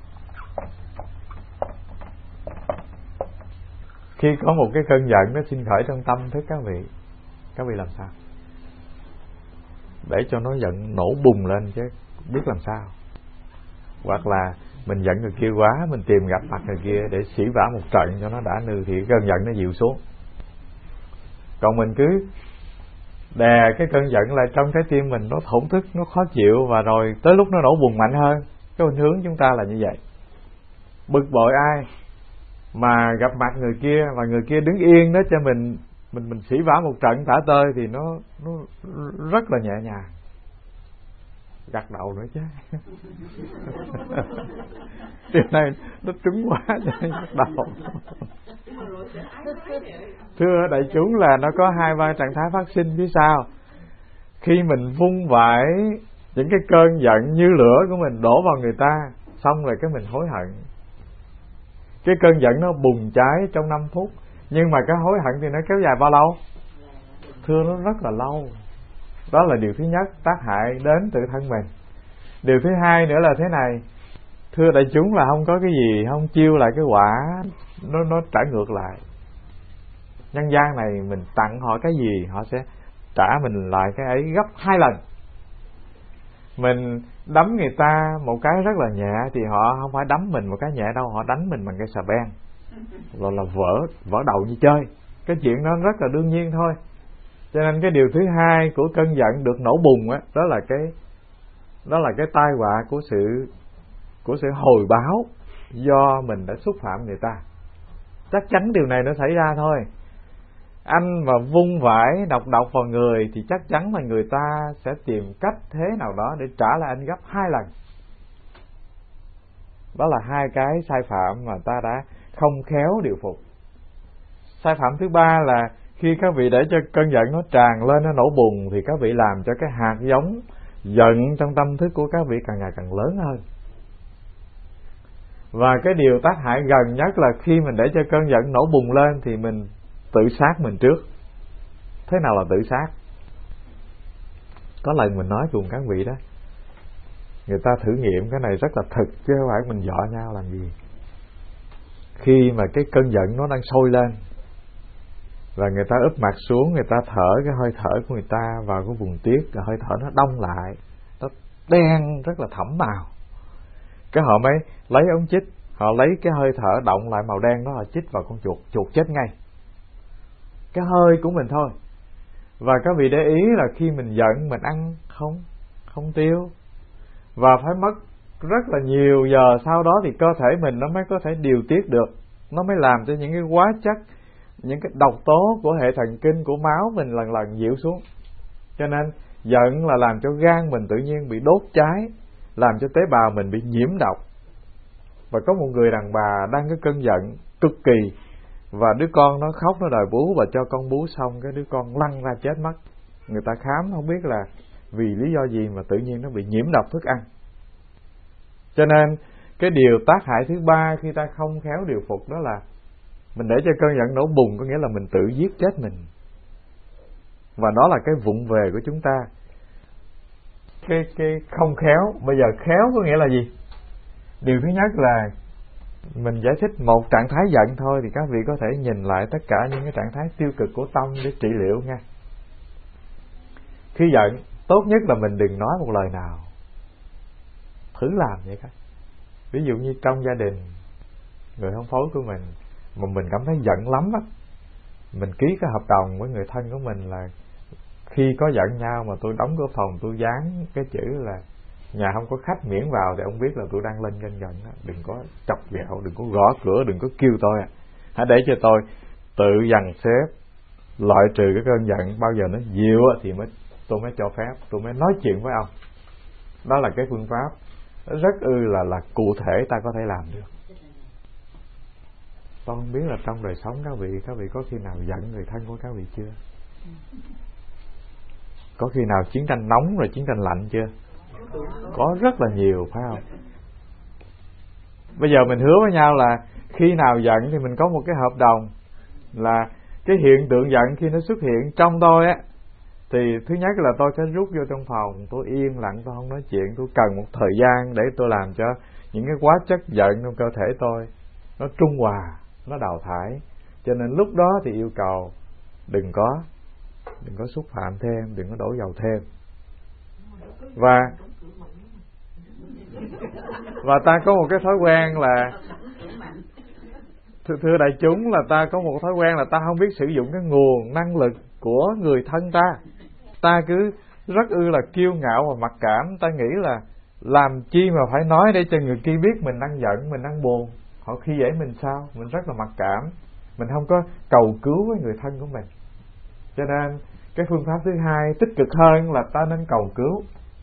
Khi có một cái cơn giận nó sinh khởi trong tâm thức các vị, các vị làm sao để cho nó giận nổ bùng lên chứ biết làm sao. Hoặc là mình giận người kia quá, mình tìm gặp mặt người kia để xỉ vả một trận cho nó đã nư, thì cơn giận nó dịu xuống. Còn mình cứ đè cái cơn giận lại trong trái tim mình, nó thổn thức, nó khó chịu, và rồi tới lúc nó nổ bùng mạnh hơn. Cái khuynh hướng chúng ta là như vậy. Bực bội ai mà gặp mặt người kia và người kia đứng yên đó cho mình mình mình xỉ vả một trận tả tơi thì nó nó rất là nhẹ nhàng. Gật đầu nữa chứ. Điều này nó trúng quá cho gật đầu. Thưa đại chúng là nó có hai ba trạng thái phát sinh phía sau. Khi mình vung vãi những cái cơn giận như lửa của mình đổ vào người ta, xong rồi cái mình hối hận. Cái cơn giận nó bùng cháy trong năm phút, nhưng mà cái hối hận thì nó kéo dài bao lâu? Thưa nó rất là lâu. Đó là điều thứ nhất, tác hại đến từ thân mình. Điều thứ hai nữa là thế này, thưa đại chúng, là không có cái gì không chiêu lại cái quả nó nó trả ngược lại. Nhân gian này mình tặng họ cái gì họ sẽ trả mình lại cái ấy gấp hai lần. Mình đấm người ta một cái rất là nhẹ thì họ không phải đấm mình một cái nhẹ đâu, họ đánh mình bằng cái xà beng, rồi là vỡ vỡ đầu như chơi. Cái chuyện đó rất là đương nhiên thôi. Cho nên cái điều thứ hai của cơn giận được nổ bùng á, đó là cái đó là cái tai họa của sự của sự hồi báo do mình đã xúc phạm người ta. Chắc chắn điều này nó xảy ra thôi. Anh mà vung vãi độc độc vào người thì chắc chắn là người ta sẽ tìm cách thế nào đó để trả lại anh gấp hai lần. Đó là hai cái sai phạm mà ta đã không khéo điều phục. Sai phạm thứ ba là khi các vị để cho cơn giận nó tràn lên, nó nổ bùng, thì các vị làm cho cái hạt giống giận trong tâm thức của các vị càng ngày càng lớn hơn. Và cái điều tác hại gần nhất là khi mình để cho cơn giận nổ bùng lên thì mình tự sát mình trước. Thế nào là tự sát? Có lần mình nói cùng các vị đó, người ta thử nghiệm cái này rất là thực chứ không phải mình dọa nhau làm gì. Khi mà cái cơn giận nó đang sôi lên, Và người ta úp mặt xuống, người ta thở cái hơi thở của người ta vào cái vùng tiết, rồi hơi thở nó đông lại, nó đen rất là thẫm màu. Cái họ mới lấy ống chích, họ lấy cái hơi thở động lại màu đen đó, họ chích vào con chuột, chuột chết ngay. Cái hơi của mình thôi. Và các vị để ý là khi mình giận mình ăn không không tiêu, và phải mất rất là nhiều giờ sau đó thì cơ thể mình nó mới có thể điều tiết được, nó mới làm cho những cái hóa chất, những cái độc tố của hệ thần kinh của máu mình lần lần dịu xuống. Cho nên giận là làm cho gan mình tự nhiên bị đốt cháy, làm cho tế bào mình bị nhiễm độc. Và có một người đàn bà đang cái cơn giận cực kỳ, và đứa con nó khóc nó đòi bú, và cho con bú xong cái đứa con lăn ra chết mất. Người ta khám không biết là vì lý do gì mà tự nhiên nó bị nhiễm độc thức ăn. Cho nên cái điều tác hại thứ ba khi ta không khéo điều phục đó là mình để cho cơn giận nổ bùng, có nghĩa là mình tự giết chết mình. Và đó là cái vụng về của chúng ta. Cái cái không khéo, bây giờ khéo có nghĩa là gì? Điều thứ nhất là mình giải thích một trạng thái giận thôi, thì các vị có thể nhìn lại tất cả những cái trạng thái tiêu cực của tâm để trị liệu nha. Khi giận, tốt nhất là mình đừng nói một lời nào. Thử làm vậy các. Ví dụ như trong gia đình, người hôn phối của mình mà mình cảm thấy giận lắm á, mình ký cái hợp đồng với người thân của mình là khi có giận nhau mà tôi đóng cửa phòng, tôi dán cái chữ là nhà không có khách miễn vào, thì ông biết là tôi đang lên cơn giận đó. Đừng có chọc ghẹo, đừng có gõ cửa, đừng có kêu tôi. Hãy để cho tôi tự dằn xếp, loại trừ cái cơn giận. Bao giờ nó dịu thì mới tôi mới cho phép, tôi mới nói chuyện với ông. Đó là cái phương pháp rất ư là là cụ thể ta có thể làm được. Tôi không biết là trong đời sống các vị, các vị có khi nào giận người thân của các vị chưa? Có khi nào chiến tranh nóng rồi chiến tranh lạnh chưa? Có rất là nhiều, phải không? Bây giờ mình hứa với nhau là khi nào giận thì mình có một cái hợp đồng là cái hiện tượng giận khi nó xuất hiện trong tôi á, thì thứ nhất là tôi sẽ rút vô trong phòng, tôi yên lặng, tôi không nói chuyện, tôi cần một thời gian để tôi làm cho những cái hóa chất giận trong cơ thể tôi nó trung hòa, nó đào thải. Cho nên lúc đó thì yêu cầu đừng có đừng có xúc phạm thêm, đừng có đổ dầu thêm. Và và ta có một cái thói quen là thưa, thưa đại chúng là ta có một thói quen là ta không biết sử dụng cái nguồn năng lực của người thân ta. Ta cứ rất ư là kiêu ngạo và mặc cảm. Ta nghĩ là làm chi mà phải nói để cho người kia biết mình đang giận, mình đang buồn, họ khi dễ mình sao. Mình rất là mặc cảm, mình không có cầu cứu với người thân của mình. Cho nên cái phương pháp thứ hai tích cực hơn là ta nên cầu cứu,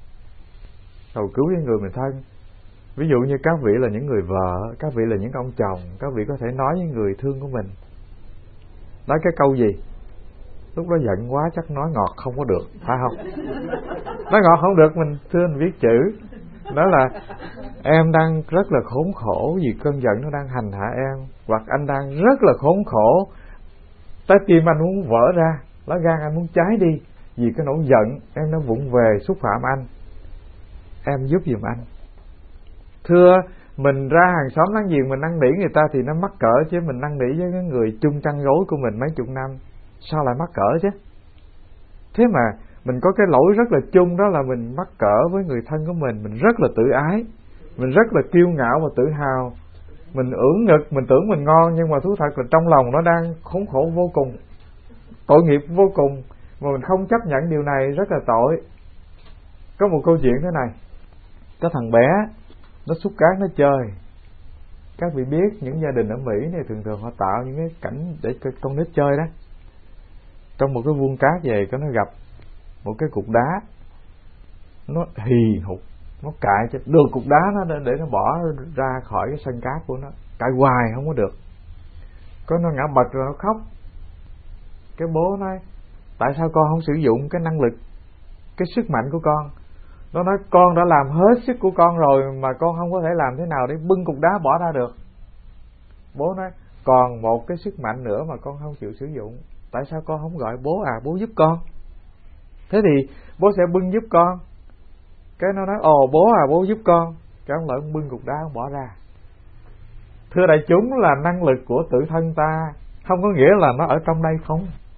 cầu cứu với người mình thân. Ví dụ như các vị là những người vợ, các vị là những ông chồng, các vị có thể nói với người thương của mình, nói cái câu gì? Lúc đó giận quá chắc nói ngọt không có được, phải không? Nói ngọt không được, mình thưa mình viết chữ, đó là em đang rất là khốn khổ vì cơn giận nó đang hành hạ em, hoặc anh đang rất là khốn khổ, trái tim anh muốn vỡ ra, lá gan anh muốn cháy đi vì cái nỗi giận em đã vụng về xúc phạm anh, em giúp giùm anh. Thưa, mình ra hàng xóm láng giềng mình năn nỉ người ta thì nó mắc cỡ, chứ mình năn nỉ với cái người chung chăn gối của mình mấy chục năm sao lại mắc cỡ chứ? Thế mà mình có cái lỗi rất là chung, đó là mình mắc cỡ với người thân của mình. Mình rất là tự ái, mình rất là kiêu ngạo và tự hào, mình ưỡn ngực, mình tưởng mình ngon, nhưng mà thú thật là trong lòng nó đang khốn khổ vô cùng, tội nghiệp vô cùng, mà mình không chấp nhận điều này, rất là tội. Có một câu chuyện thế này, có thằng bé nó xúc cát nó chơi. Các vị biết những gia đình ở Mỹ này thường thường họ tạo những cái cảnh để cho con nít chơi đó. Trong một cái vuông cát về, có nó gặp một cái cục đá, nó hì hục, nó cạy cho được cục đá nó để, để nó bỏ ra khỏi cái sân cát của nó, cạy hoài không có được. Có nó ngã bật rồi nó khóc. Cái bố nói tại sao con không sử dụng cái năng lực, cái sức mạnh của con? Nó nói con đã làm hết sức của con rồi mà con không có thể làm thế nào để bưng cục đá bỏ ra được. Bố nói còn một cái sức mạnh nữa mà con không chịu sử dụng, tại sao con không gọi bố à, bố giúp con? Thế thì bố sẽ bưng giúp con. Cái nó nói ồ bố à, bố giúp con. Cái ông lại ông bưng cục đá ông bỏ ra. Thưa đại chúng, là năng lực của tự thân ta, không có nghĩa là nó ở trong đây không.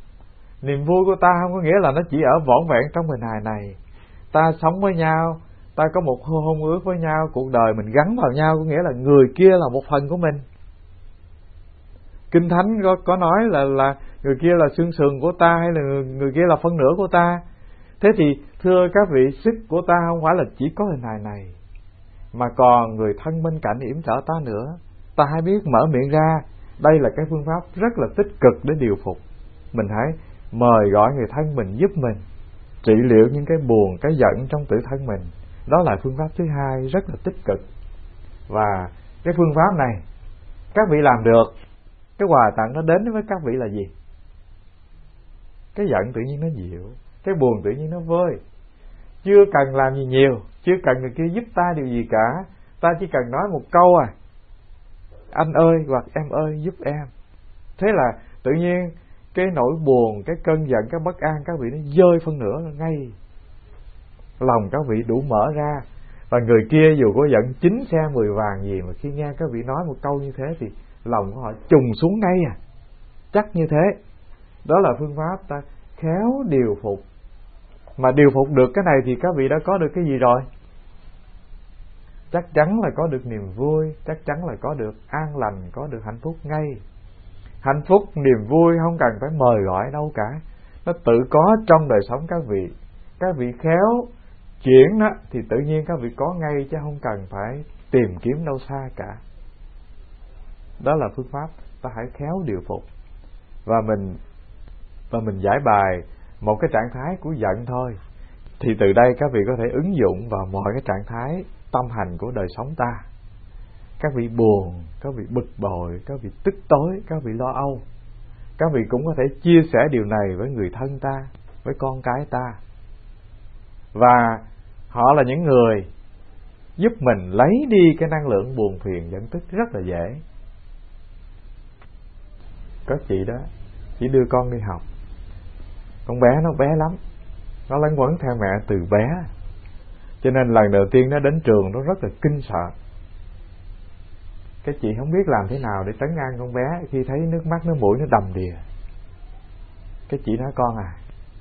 Niềm vui của ta không có nghĩa là nó chỉ ở vỏn vẹn trong hình hài này. Ta sống với nhau, ta có một hôn ước với nhau, cuộc đời mình gắn vào nhau, có nghĩa là người kia là một phần của mình. Kinh Thánh có, có nói là là người kia là xương sườn của ta, hay là người, người kia là phân nửa của ta. Thế thì thưa các vị, sức của ta không phải là chỉ có hình hài này, mà còn người thân bên cạnh yểm trợ ta nữa. Ta hãy biết mở miệng ra. Đây là cái phương pháp rất là tích cực để điều phục. Mình hãy mời gọi người thân mình giúp mình trị liệu những cái buồn, cái giận trong tự thân mình. Đó là phương pháp thứ hai rất là tích cực. Và cái phương pháp này các vị làm được, cái quà tặng nó đến với các vị là gì? Cái giận tự nhiên nó dịu, cái buồn tự nhiên nó vơi. Chưa cần làm gì nhiều, chưa cần người kia giúp ta điều gì cả. Ta chỉ cần nói một câu à: anh ơi hoặc em ơi giúp em. Thế là tự nhiên cái nỗi buồn, cái cơn giận, cái bất an các vị nó rơi phân nửa ngay. Lòng các vị đủ mở ra. Và người kia dù có giận chín xe mười vàng gì, mà khi nghe các vị nói một câu như thế thì lòng của họ trùng xuống ngay à. Chắc như thế. Đó là phương pháp ta khéo điều phục. Mà điều phục được cái này thì các vị đã có được cái gì rồi? Chắc chắn là có được niềm vui, chắc chắn là có được an lành, có được hạnh phúc ngay. Hạnh phúc, niềm vui không cần phải mời gọi đâu cả. Nó tự có trong đời sống các vị. Các vị khéo chuyển đó thì tự nhiên các vị có ngay, chứ không cần phải tìm kiếm đâu xa cả. Đó là phương pháp ta hãy khéo điều phục. Và mình Và mình giải bài một cái trạng thái của giận thôi, thì từ đây các vị có thể ứng dụng vào mọi cái trạng thái tâm hành của đời sống ta. Các vị buồn, các vị bực bội, các vị tức tối, các vị lo âu, các vị cũng có thể chia sẻ điều này với người thân ta, với con cái ta. Và họ là những người giúp mình lấy đi cái năng lượng buồn phiền giận tức rất là dễ. Có chị đó, chỉ đưa con đi học, con bé nó bé lắm, nó lấn quấn theo mẹ từ bé, cho nên lần đầu tiên nó đến trường nó rất là kinh sợ. Cái chị không biết làm thế nào để trấn an con bé khi thấy nước mắt nước mũi nó đầm đìa. Cái chị nói: con à,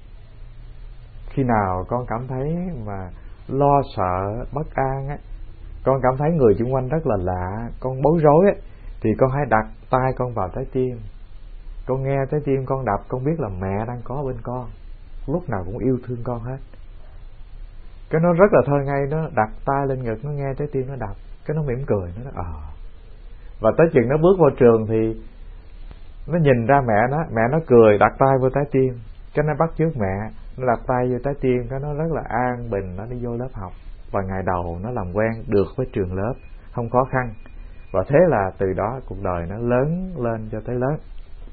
khi nào con cảm thấy mà lo sợ, bất an á, con cảm thấy người xung quanh rất là lạ, con bối rối á, thì con hãy đặt tay con vào trái tim. Con nghe trái tim con đập, con biết là mẹ đang có bên con, lúc nào cũng yêu thương con hết. Cái nó rất là thơ ngây, nó đặt tay lên ngực, nó nghe trái tim nó đập, cái nó mỉm cười, nó nói ờ. Và tới chừng nó bước vào trường thì nó nhìn ra mẹ nó, mẹ nó cười, đặt tay vô trái tim, cái nó bắt chước mẹ, nó đặt tay vô trái tim, cái nó rất là an bình, nó đi vô lớp học. Và ngày đầu nó làm quen được với trường lớp, không khó khăn. Và thế là từ đó cuộc đời nó lớn lên cho tới lớn.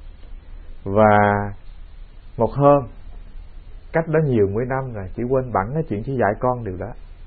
Và một hôm, cách đó nhiều mươi năm rồi, chỉ quên bẵng cái chuyện chỉ dạy con điều đó.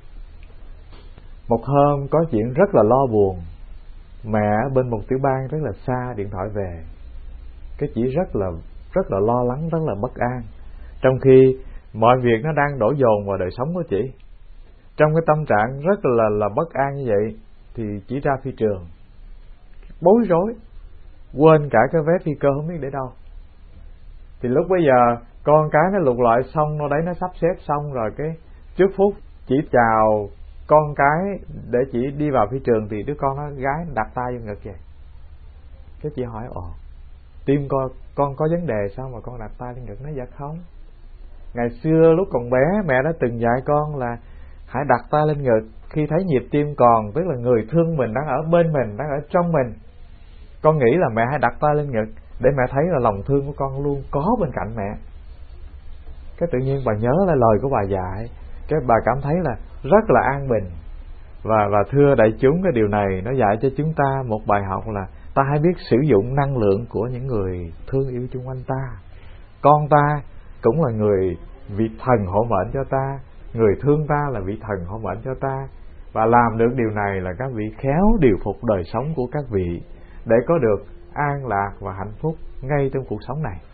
Một hôm có chuyện rất là lo buồn, mẹ bên một tiểu bang rất là xa điện thoại về. Cái chị rất là rất là lo lắng, rất là bất an, trong khi mọi việc nó đang đổ dồn vào đời sống của chị. Trong cái tâm trạng rất là là bất an như vậy thì chị ra phi trường, bối rối, quên cả cái vé phi cơ không biết để đâu. Thì lúc bấy giờ con cái nó lục lại xong, nó đấy nó sắp xếp xong rồi, cái trước phút chỉ chào con cái để chỉ đi vào phi trường thì đứa con nó gái đặt tay vô ngực vậy. Cái chị hỏi: ồ, tim con con có vấn đề sao mà con đặt tay lên ngực? Nó dạ không, ngày xưa lúc còn bé mẹ đã từng dạy con là hãy đặt tay lên ngực khi thấy nhịp tim còn, tức là người thương mình đang ở bên mình, đang ở trong mình. Con nghĩ là mẹ hãy đặt tay lên ngực để mẹ thấy là lòng thương của con luôn có bên cạnh mẹ. Cái tự nhiên bà nhớ lại lời của bà dạy, cái bà cảm thấy là rất là an bình. Và và thưa đại chúng, cái điều này nó dạy cho chúng ta một bài học là ta hãy biết sử dụng năng lượng của những người thương yêu chung quanh ta. Con ta cũng là người vị thần hộ mệnh cho ta, người thương ta là vị thần hộ mệnh cho ta. Và làm được điều này là các vị khéo điều phục đời sống của các vị để có được an lạc và hạnh phúc ngay trong cuộc sống này.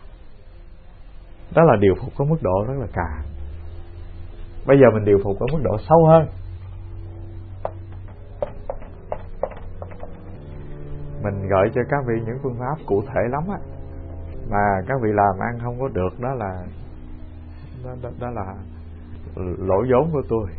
Đó là điều phục có mức độ rất là cao. Bây giờ mình điều phục ở mức độ sâu hơn. Mình gợi cho các vị những phương pháp cụ thể lắm á. mà các vị làm ăn không có được, đó là đó, đó, đó là lỗ vốn của tôi.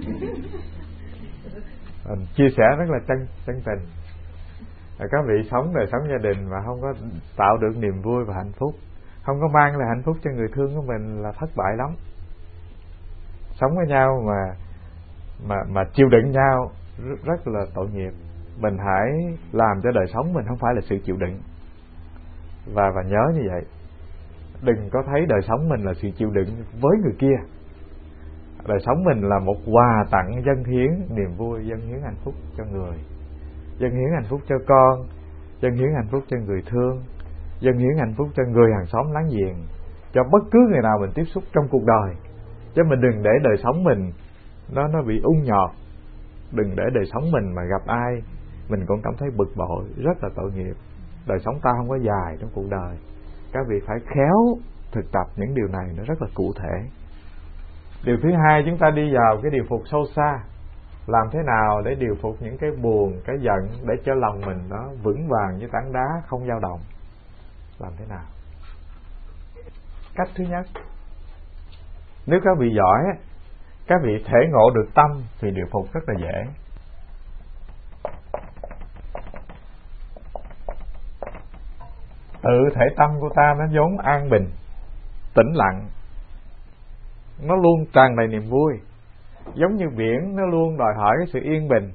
Mình chia sẻ rất là chân chân tình. Các vị sống đời sống gia đình mà không có tạo được niềm vui và hạnh phúc, không có mang lại hạnh phúc cho người thương của mình là thất bại lắm. Sống với nhau mà mà mà chịu đựng nhau rất, rất là tội nghiệp. Mình hãy làm cho đời sống mình không phải là sự chịu đựng. Và và nhớ như vậy, đừng có thấy đời sống mình là sự chịu đựng với người kia. Đời sống mình là một quà tặng dâng hiến niềm vui, dâng hiến hạnh phúc cho người, dâng hiến hạnh phúc cho con, dâng hiến hạnh phúc cho người thương, dâng hiến hạnh phúc cho người hàng xóm láng giềng, cho bất cứ người nào mình tiếp xúc trong cuộc đời. Chứ mình đừng để đời sống mình nó nó bị ung nhọt. Đừng để đời sống mình mà gặp ai mình cũng cảm thấy bực bội, rất là tội nghiệp. Đời sống ta không có dài trong cuộc đời. Các vị phải khéo thực tập những điều này, nó rất là cụ thể. Điều thứ hai, chúng ta đi vào cái điều phục sâu xa. Làm thế nào để điều phục những cái buồn, cái giận, để cho lòng mình nó vững vàng như tảng đá, không dao động. Làm thế nào? Cách thứ nhất, nếu các vị giỏi, các vị thể ngộ được tâm thì điều phục rất là dễ. Tự thể tâm của ta nó vốn an bình, tĩnh lặng, nó luôn tràn đầy niềm vui. Giống như biển, nó luôn đòi hỏi cái sự yên bình.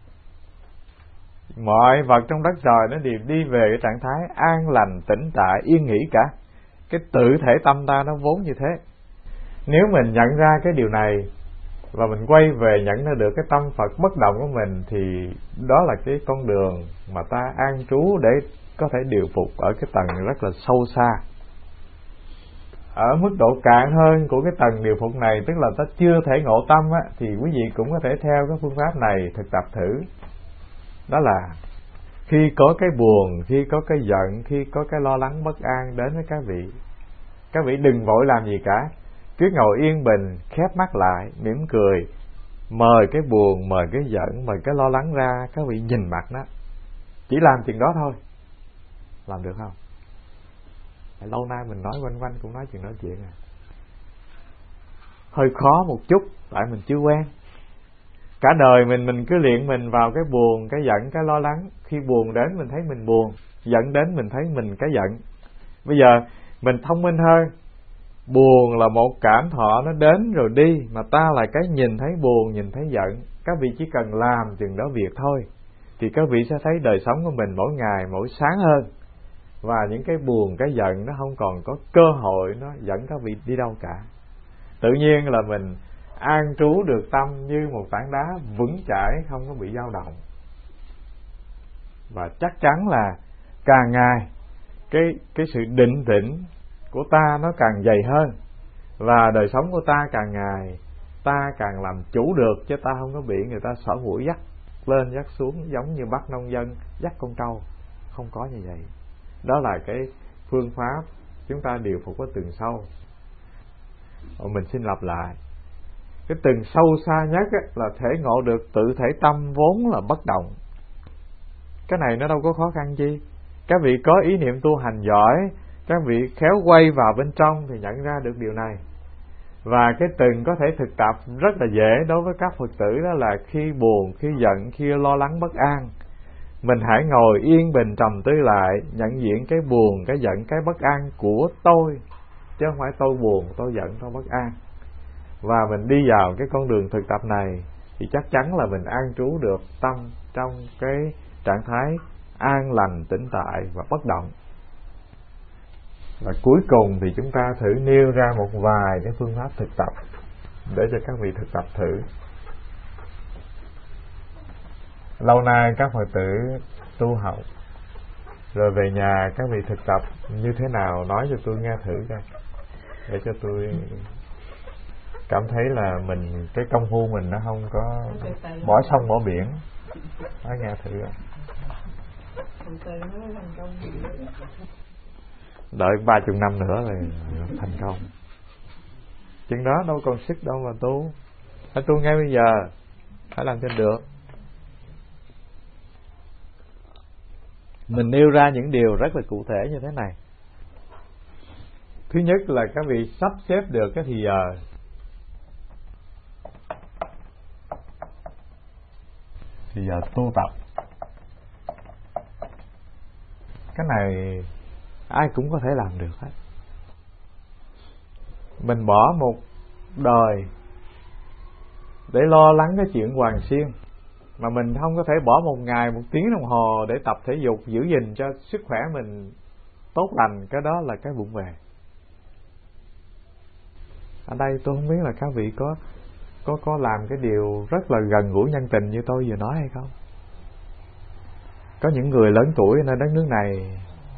Mọi vật trong đất trời nó đều đi về cái trạng thái an lành, tĩnh tại, yên nghỉ cả. Cái tự thể tâm ta nó vốn như thế. Nếu mình nhận ra cái điều này và mình quay về nhận ra được cái tâm Phật bất động của mình, thì đó là cái con đường mà ta an trú để có thể điều phục ở cái tầng rất là sâu xa. Ở mức độ cạn hơn của cái tầng điều phục này, tức là ta chưa thể ngộ tâm á, thì quý vị cũng có thể theo cái phương pháp này thực tập thử. Đó là khi có cái buồn, khi có cái giận, khi có cái lo lắng bất an đến với các vị, các vị đừng vội làm gì cả. Cứ ngồi yên bình, khép mắt lại, mỉm cười, mời cái buồn, mời cái giận, mời cái lo lắng ra, các vị nhìn mặt nó. Chỉ làm chuyện đó thôi. Làm được không? Lâu nay mình nói quanh quanh cũng nói chuyện nói chuyện à. Hơi khó một chút, tại mình chưa quen. Cả đời mình mình cứ luyện mình vào cái buồn, cái giận, cái lo lắng. Khi buồn đến mình thấy mình buồn, giận đến mình thấy mình cái giận. Bây giờ mình thông minh hơn. Buồn là một cảm thọ nó đến rồi đi, mà ta là cái nhìn thấy buồn, nhìn thấy giận. Các vị chỉ cần làm chừng đó việc thôi, thì các vị sẽ thấy đời sống của mình mỗi ngày mỗi sáng hơn. Và những cái buồn, cái giận nó không còn có cơ hội nó dẫn các vị đi đâu cả. Tự nhiên là mình an trú được tâm như một tảng đá vững chãi, không có bị dao động. Và chắc chắn là càng ngày cái cái sự định tĩnh của ta nó càng dày hơn, và đời sống của ta càng ngày ta càng làm chủ được, chứ ta không có bị người ta xỏ mũi dắt lên dắt xuống giống như bắt nông dân dắt con trâu. Không có như vậy. Đó là cái phương pháp chúng ta điều phục ở tầng sâu. Mình xin lặp lại. Cái tầng sâu xa nhất là thể ngộ được tự thể tâm vốn là bất động. Cái này nó đâu có khó khăn chi. Các vị có ý niệm tu hành giỏi, các vị khéo quay vào bên trong thì nhận ra được điều này. Và cái tầng có thể thực tập rất là dễ đối với các Phật tử, đó là khi buồn, khi giận, khi lo lắng bất an, mình hãy ngồi yên bình trầm tư lại, nhận diện cái buồn, cái giận, cái bất an của tôi, chứ không phải tôi buồn, tôi giận, tôi bất an. Và mình đi vào cái con đường thực tập này thì chắc chắn là mình an trú được tâm trong cái trạng thái an lành, tĩnh tại và bất động. Và cuối cùng thì chúng ta thử nêu ra một vài cái phương pháp thực tập để cho các vị thực tập thử. Lâu nay các Phật tử tu học rồi về nhà các vị thực tập như thế nào, nói cho tôi nghe thử coi, để cho tôi cảm thấy là mình cái công phu mình nó không có bỏ sông bỏ biển. Nói nghe thử coi. Đợi ba chục năm nữa là thành công. Chuyện đó đâu còn sức đâu mà tu. Phải tu ngay bây giờ, phải làm cho được. Mình nêu ra những điều rất là cụ thể như thế này. Thứ nhất là các vị sắp xếp được cái thì giờ. Thì giờ tu tập. Cái này ai cũng có thể làm được hết. Mình bỏ một đời để lo lắng cái chuyện Hoàng Xiên, mà mình không có thể bỏ một ngày một tiếng đồng hồ để tập thể dục giữ gìn cho sức khỏe mình tốt lành. Cái đó là cái vụng về. Ở đây tôi không biết là các vị có có có làm cái điều rất là gần gũi nhân tình như tôi vừa nói hay không. Có những người lớn tuổi nơi đất nước này,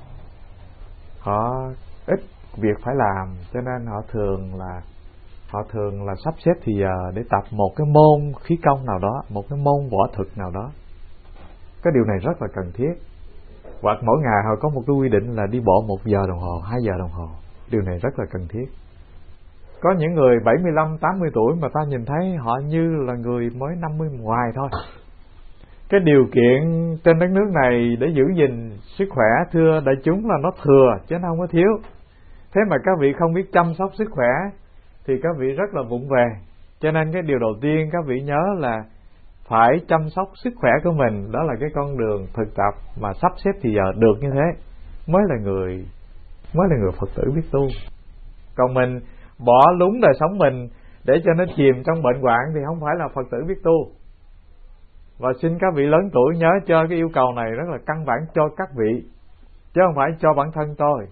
họ ít việc phải làm, cho nên họ thường là họ thường là sắp xếp thì giờ để tập một cái môn khí công nào đó, một cái môn võ thuật nào đó. Cái điều này rất là cần thiết. Hoặc mỗi ngày họ có một cái quy định là đi bộ một giờ đồng hồ, hai giờ đồng hồ. Điều này rất là cần thiết. Có những người bảy mươi lăm, tám mươi tuổi mà ta nhìn thấy họ như là người mới năm mươi ngoài thôi. Cái điều kiện trên đất nước này để giữ gìn sức khỏe, thưa đại chúng, là nó thừa chứ nó không có thiếu. Thế mà các vị không biết chăm sóc sức khỏe thì các vị rất là vụng về. Cho nên cái điều đầu tiên các vị nhớ là phải chăm sóc sức khỏe của mình. Đó là cái con đường thực tập mà sắp xếp thì giờ được như thế mới là người mới là người Phật tử biết tu. Còn mình bỏ lúng đời sống mình để cho nó chìm trong bệnh hoạn thì không phải là Phật tử biết tu. Và xin các vị lớn tuổi nhớ cho cái yêu cầu này rất là căn bản cho các vị, chứ không phải cho bản thân tôi.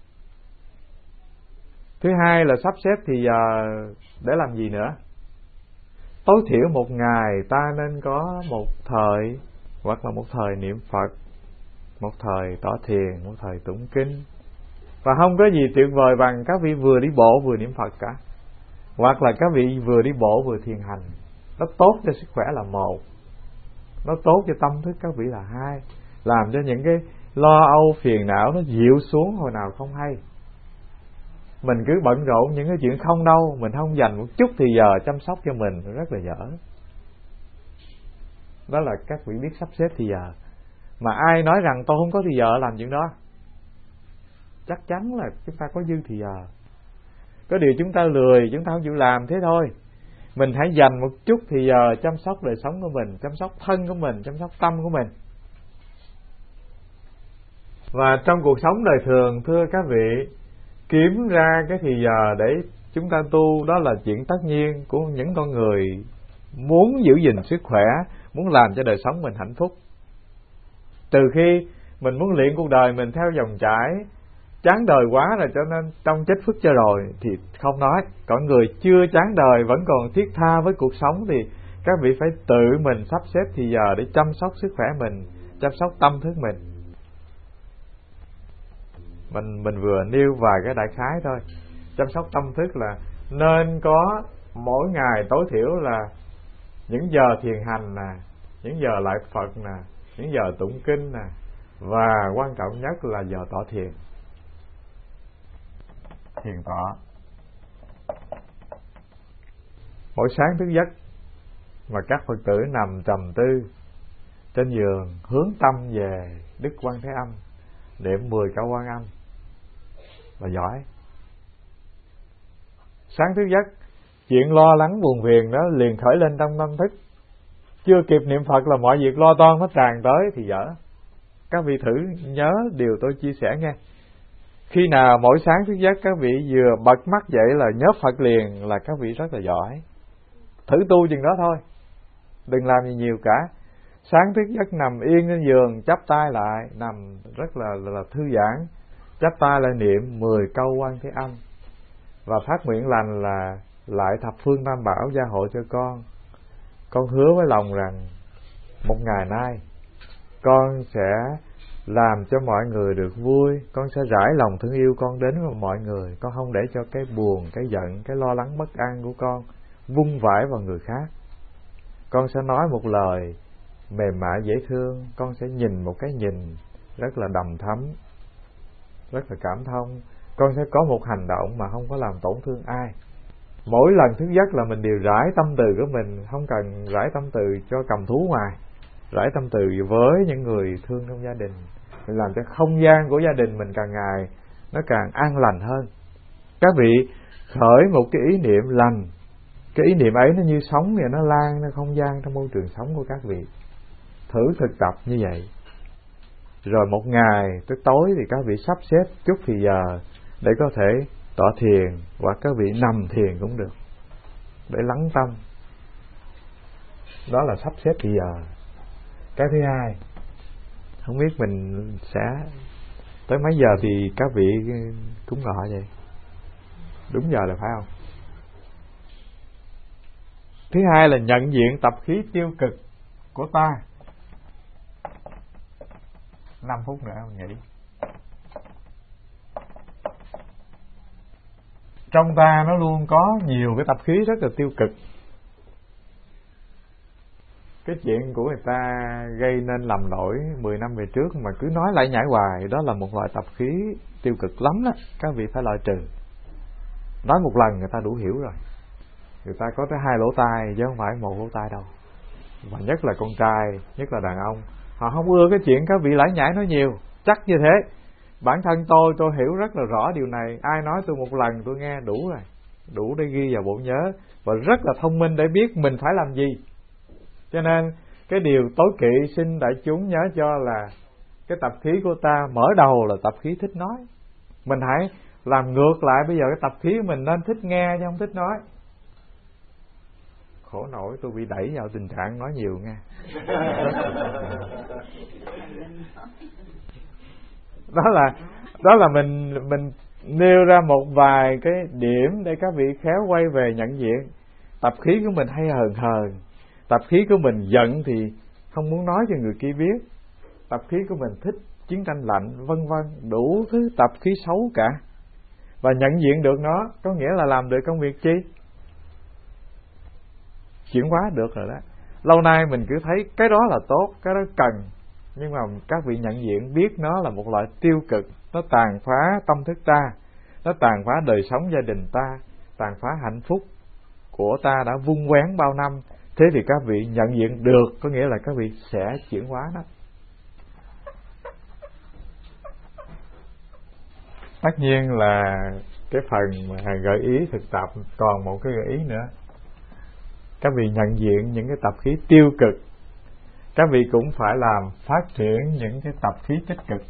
Thứ hai là sắp xếp thì giờ để làm gì nữa? Tối thiểu một ngày ta nên có một thời, hoặc là một thời niệm Phật, một thời tọa thiền, một thời tụng kinh. Và không có gì tuyệt vời bằng các vị vừa đi bộ vừa niệm Phật cả. Hoặc là các vị vừa đi bộ vừa thiền hành. Nó tốt cho sức khỏe là một, nó tốt cho tâm thức các vị là hai, làm cho những cái lo âu phiền não nó dịu xuống hồi nào không hay. Mình cứ bận rộn những cái chuyện không đâu, mình không dành một chút thì giờ chăm sóc cho mình, rất là dở. Đó là các vị biết sắp xếp thì giờ. Mà ai nói rằng tôi không có thì giờ làm chuyện đó, chắc chắn là chúng ta có dư thì giờ. Có điều chúng ta lười, chúng ta không chịu làm thế thôi. Mình hãy dành một chút thì giờ chăm sóc đời sống của mình, chăm sóc thân của mình, chăm sóc tâm của mình. Và trong cuộc sống đời thường, thưa các vị, kiếm ra cái thì giờ để chúng ta tu, đó là chuyện tất nhiên của những con người muốn giữ gìn sức khỏe, muốn làm cho đời sống mình hạnh phúc. Từ khi mình muốn luyện cuộc đời mình theo dòng chảy, chán đời quá rồi cho nên trong chết phước cho rồi thì không nói. Còn người chưa chán đời vẫn còn thiết tha với cuộc sống thì các vị phải tự mình sắp xếp thì giờ để chăm sóc sức khỏe mình, chăm sóc tâm thức mình. Mình mình vừa nêu vài cái đại khái thôi. Chăm sóc tâm thức là nên có mỗi ngày tối thiểu là những giờ thiền hành nè, những giờ lại Phật nè, những giờ tụng kinh nè, và quan trọng nhất là giờ tọa thiền. Thiền tọa. Mỗi sáng thức giấc mà các Phật tử nằm trầm tư trên giường, hướng tâm về Đức Quan Thế Âm, niệm mười câu Quan Âm là giỏi. Sáng thức giấc, chuyện lo lắng buồn phiền đó liền khởi lên trong tâm thức, chưa kịp niệm Phật là mọi việc lo toan nó tràn tới thì dở. Các vị thử nhớ điều tôi chia sẻ nghe. Khi nào mỗi sáng thức giấc các vị vừa bật mắt dậy là nhớ Phật liền là các vị rất là giỏi. Thử tu chừng đó thôi, đừng làm gì nhiều cả. Sáng thức giấc nằm yên trên giường, chắp tay lại, nằm rất là, là, là thư giãn, chắp tay lại niệm mười câu Quan Thế Âm và phát nguyện lành là lại thập phương tam bảo gia hộ cho con. Con hứa với lòng rằng một ngày nay con sẽ làm cho mọi người được vui, con sẽ rải lòng thương yêu con đến với mọi người, con không để cho cái buồn, cái giận, cái lo lắng bất an của con vung vãi vào người khác. Con sẽ nói một lời mềm mại dễ thương, con sẽ nhìn một cái nhìn rất là đầm thắm, rất là cảm thông. Con sẽ có một hành động mà không có làm tổn thương ai. Mỗi lần thức giấc là mình đều rải tâm từ của mình, không cần rải tâm từ cho cầm thú ngoài, rải tâm từ với những người thương trong gia đình. Mình làm cho không gian của gia đình mình càng ngày nó càng an lành hơn. Các vị khởi một cái ý niệm lành, cái ý niệm ấy nó như sóng vậy, nó lan ra không gian trong môi trường sống của các vị. Thử thực tập như vậy. Rồi một ngày tới tối thì các vị sắp xếp chút thì giờ để có thể tọa thiền, hoặc các vị nằm thiền cũng được, để lắng tâm. Đó là sắp xếp thì giờ. Cái thứ hai, không biết mình sẽ tới mấy giờ thì các vị cúng ngọ vậy? Đúng giờ là phải không? Thứ hai là nhận diện tập khí tiêu cực của ta. Năm phút nữa mình nghỉ. Trong ta nó luôn có nhiều cái tập khí rất là tiêu cực. Cái chuyện của người ta gây nên lầm lỗi mười năm về trước mà cứ nói lại nhảy hoài, đó là một loại tập khí tiêu cực lắm đó. Các vị phải loại trừ. Nói một lần người ta đủ hiểu rồi. Người ta có tới hai lỗ tai chứ không phải một lỗ tai đâu. Và nhất là con trai, nhất là đàn ông, họ không ưa cái chuyện các vị lải nhải nói nhiều. Chắc như thế. Bản thân tôi, tôi hiểu rất là rõ điều này. Ai nói tôi một lần tôi nghe đủ rồi, đủ để ghi vào bộ nhớ. Và rất là thông minh để biết mình phải làm gì. Cho nên cái điều tối kỵ xin đại chúng nhớ cho là cái tập khí của ta mở đầu là tập khí thích nói. Mình hãy làm ngược lại. Bây giờ cái tập khí của mình nên thích nghe chứ không thích nói. Khổ nổi tôi bị đẩy vào tình trạng nói nhiều nghe. Đó là đó là mình mình nêu ra một vài cái điểm để các vị khéo quay về nhận diện. Tập khí của mình hay hờn hờn, tập khí của mình giận thì không muốn nói cho người kia biết, tập khí của mình thích chiến tranh lạnh, vân vân, đủ thứ tập khí xấu cả. Và nhận diện được nó có nghĩa là làm được công việc chi? Chuyển hóa được rồi đó. Lâu nay mình cứ thấy cái đó là tốt, cái đó cần, nhưng mà các vị nhận diện biết nó là một loại tiêu cực. Nó tàn phá tâm thức ta, nó tàn phá đời sống gia đình ta, tàn phá hạnh phúc của ta đã vun vén bao năm. Thế thì các vị nhận diện được, có nghĩa là các vị sẽ chuyển hóa nó. Tất nhiên là cái phần mà gợi ý thực tập còn một cái gợi ý nữa. Các vị nhận diện những cái tập khí tiêu cực, các vị cũng phải làm phát triển những cái tập khí tích cực.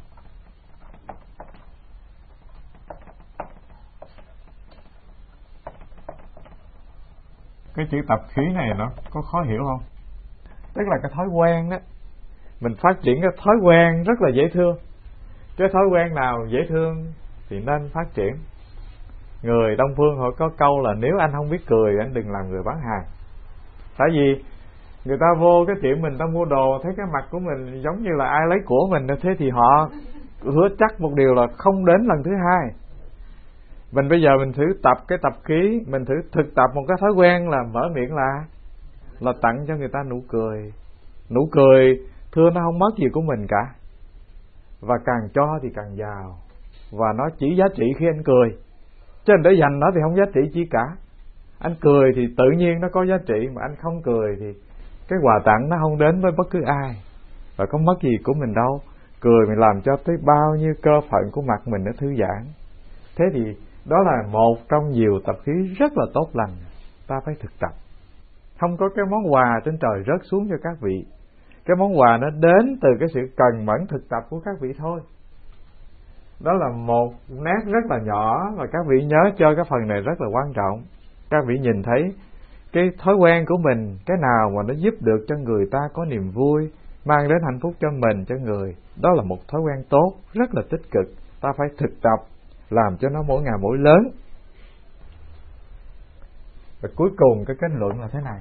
Cái chữ tập khí này nó có khó hiểu không? Tức là cái thói quen đó. Mình phát triển cái thói quen rất là dễ thương. Cái thói quen nào dễ thương thì nên phát triển. Người Đông Phương họ có câu là nếu anh không biết cười, anh đừng làm người bán hàng. Tại vì người ta vô cái tiệm mình, ta mua đồ, thấy cái mặt của mình giống như là ai lấy của mình, thế thì họ hứa chắc một điều là không đến lần thứ hai. Mình bây giờ mình thử tập cái tập khí, mình thử thực tập một cái thói quen là mở miệng là là tặng cho người ta nụ cười. Nụ cười thưa nó không mất gì của mình cả, và càng cho thì càng giàu, và nó chỉ giá trị khi anh cười, chứ anh để dành nó thì không giá trị chi cả. Anh cười thì tự nhiên nó có giá trị, mà anh không cười thì cái quà tặng nó không đến với bất cứ ai, và không mất gì của mình đâu. Cười mình làm cho tới bao nhiêu cơ phận của mặt mình nó thư giãn. Thế thì đó là một trong nhiều tập khí rất là tốt lành, ta phải thực tập. Không có cái món quà trên trời rớt xuống cho các vị. Cái món quà nó đến từ cái sự cần mẫn thực tập của các vị thôi. Đó là một nét rất là nhỏ, và các vị nhớ cho cái phần này rất là quan trọng. Các vị nhìn thấy cái thói quen của mình, cái nào mà nó giúp được cho người ta có niềm vui, mang đến hạnh phúc cho mình, cho người, đó là một thói quen tốt, rất là tích cực. Ta phải thực tập, làm cho nó mỗi ngày mỗi lớn. Và cuối cùng cái kết luận là thế này.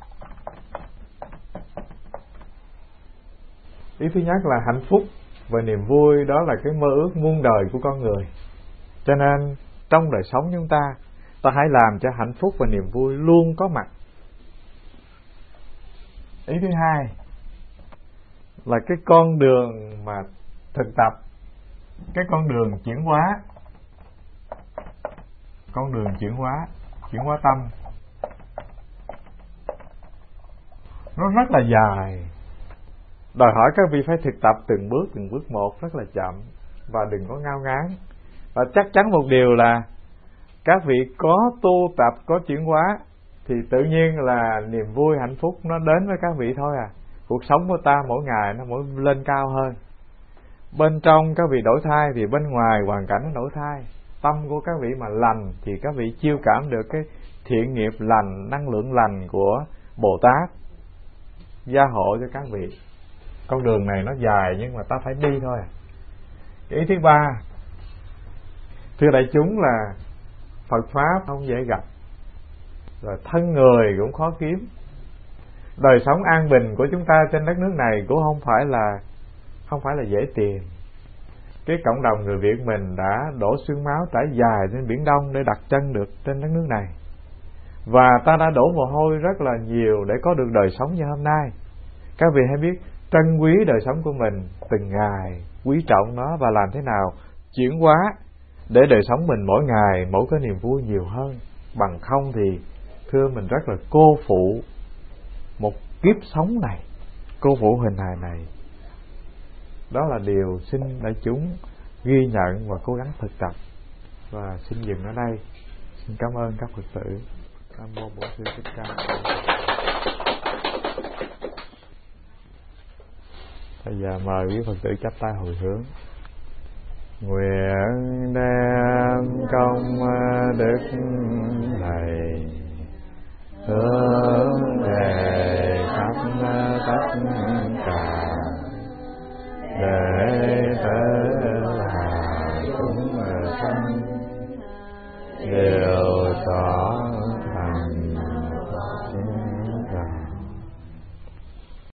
Ý thứ nhất là hạnh phúc và niềm vui, đó là cái mơ ước muôn đời của con người. Cho nên trong đời sống chúng ta, ta hãy làm cho hạnh phúc và niềm vui luôn có mặt. Ý thứ hai là cái con đường mà thực tập, cái con đường chuyển hóa, con đường chuyển hóa, chuyển hóa tâm, nó rất là dài, đòi hỏi các vị phải thực tập từng bước từng bước một, rất là chậm, và đừng có ngao ngán. Và chắc chắn một điều là các vị có tu tập, có chuyển hóa thì tự nhiên là niềm vui hạnh phúc nó đến với các vị thôi à. Cuộc sống của ta mỗi ngày nó mỗi lên cao hơn. Bên trong các vị đổi thay thì bên ngoài hoàn cảnh nó đổi thay. Tâm của các vị mà lành thì các vị chiêu cảm được cái thiện nghiệp lành, năng lượng lành của Bồ Tát gia hộ cho các vị. Con đường này nó dài nhưng mà ta phải đi thôi. Ý thứ ba, thưa đại chúng, là Phật Pháp không dễ gặp, rồi thân người cũng khó kiếm. Đời sống an bình của chúng ta trên đất nước này cũng không phải là không phải là dễ tìm. Cái cộng đồng người Việt mình đã đổ xương máu trải dài trên Biển Đông để đặt chân được trên đất nước này, và ta đã đổ mồ hôi rất là nhiều để có được đời sống như hôm nay. Các vị hãy biết trân quý đời sống của mình từng ngày, quý trọng nó và làm thế nào chuyển hóa để đời sống mình mỗi ngày mỗi cái niềm vui nhiều hơn. Bằng không thì thưa mình rất là cô phụ một kiếp sống này, cô phụ hình hài này. Đó là điều xin đại chúng ghi nhận và cố gắng thực tập. Và xin dừng ở đây. Xin cảm ơn các Phật tử. Nam mô Bổn Sư Thích Ca Mâu Ni. Bây giờ mời quý Phật tử chắp tay hồi hướng. Nguyện đem công đức này hướng về khắp tất cả đệ tử là chúng sanh.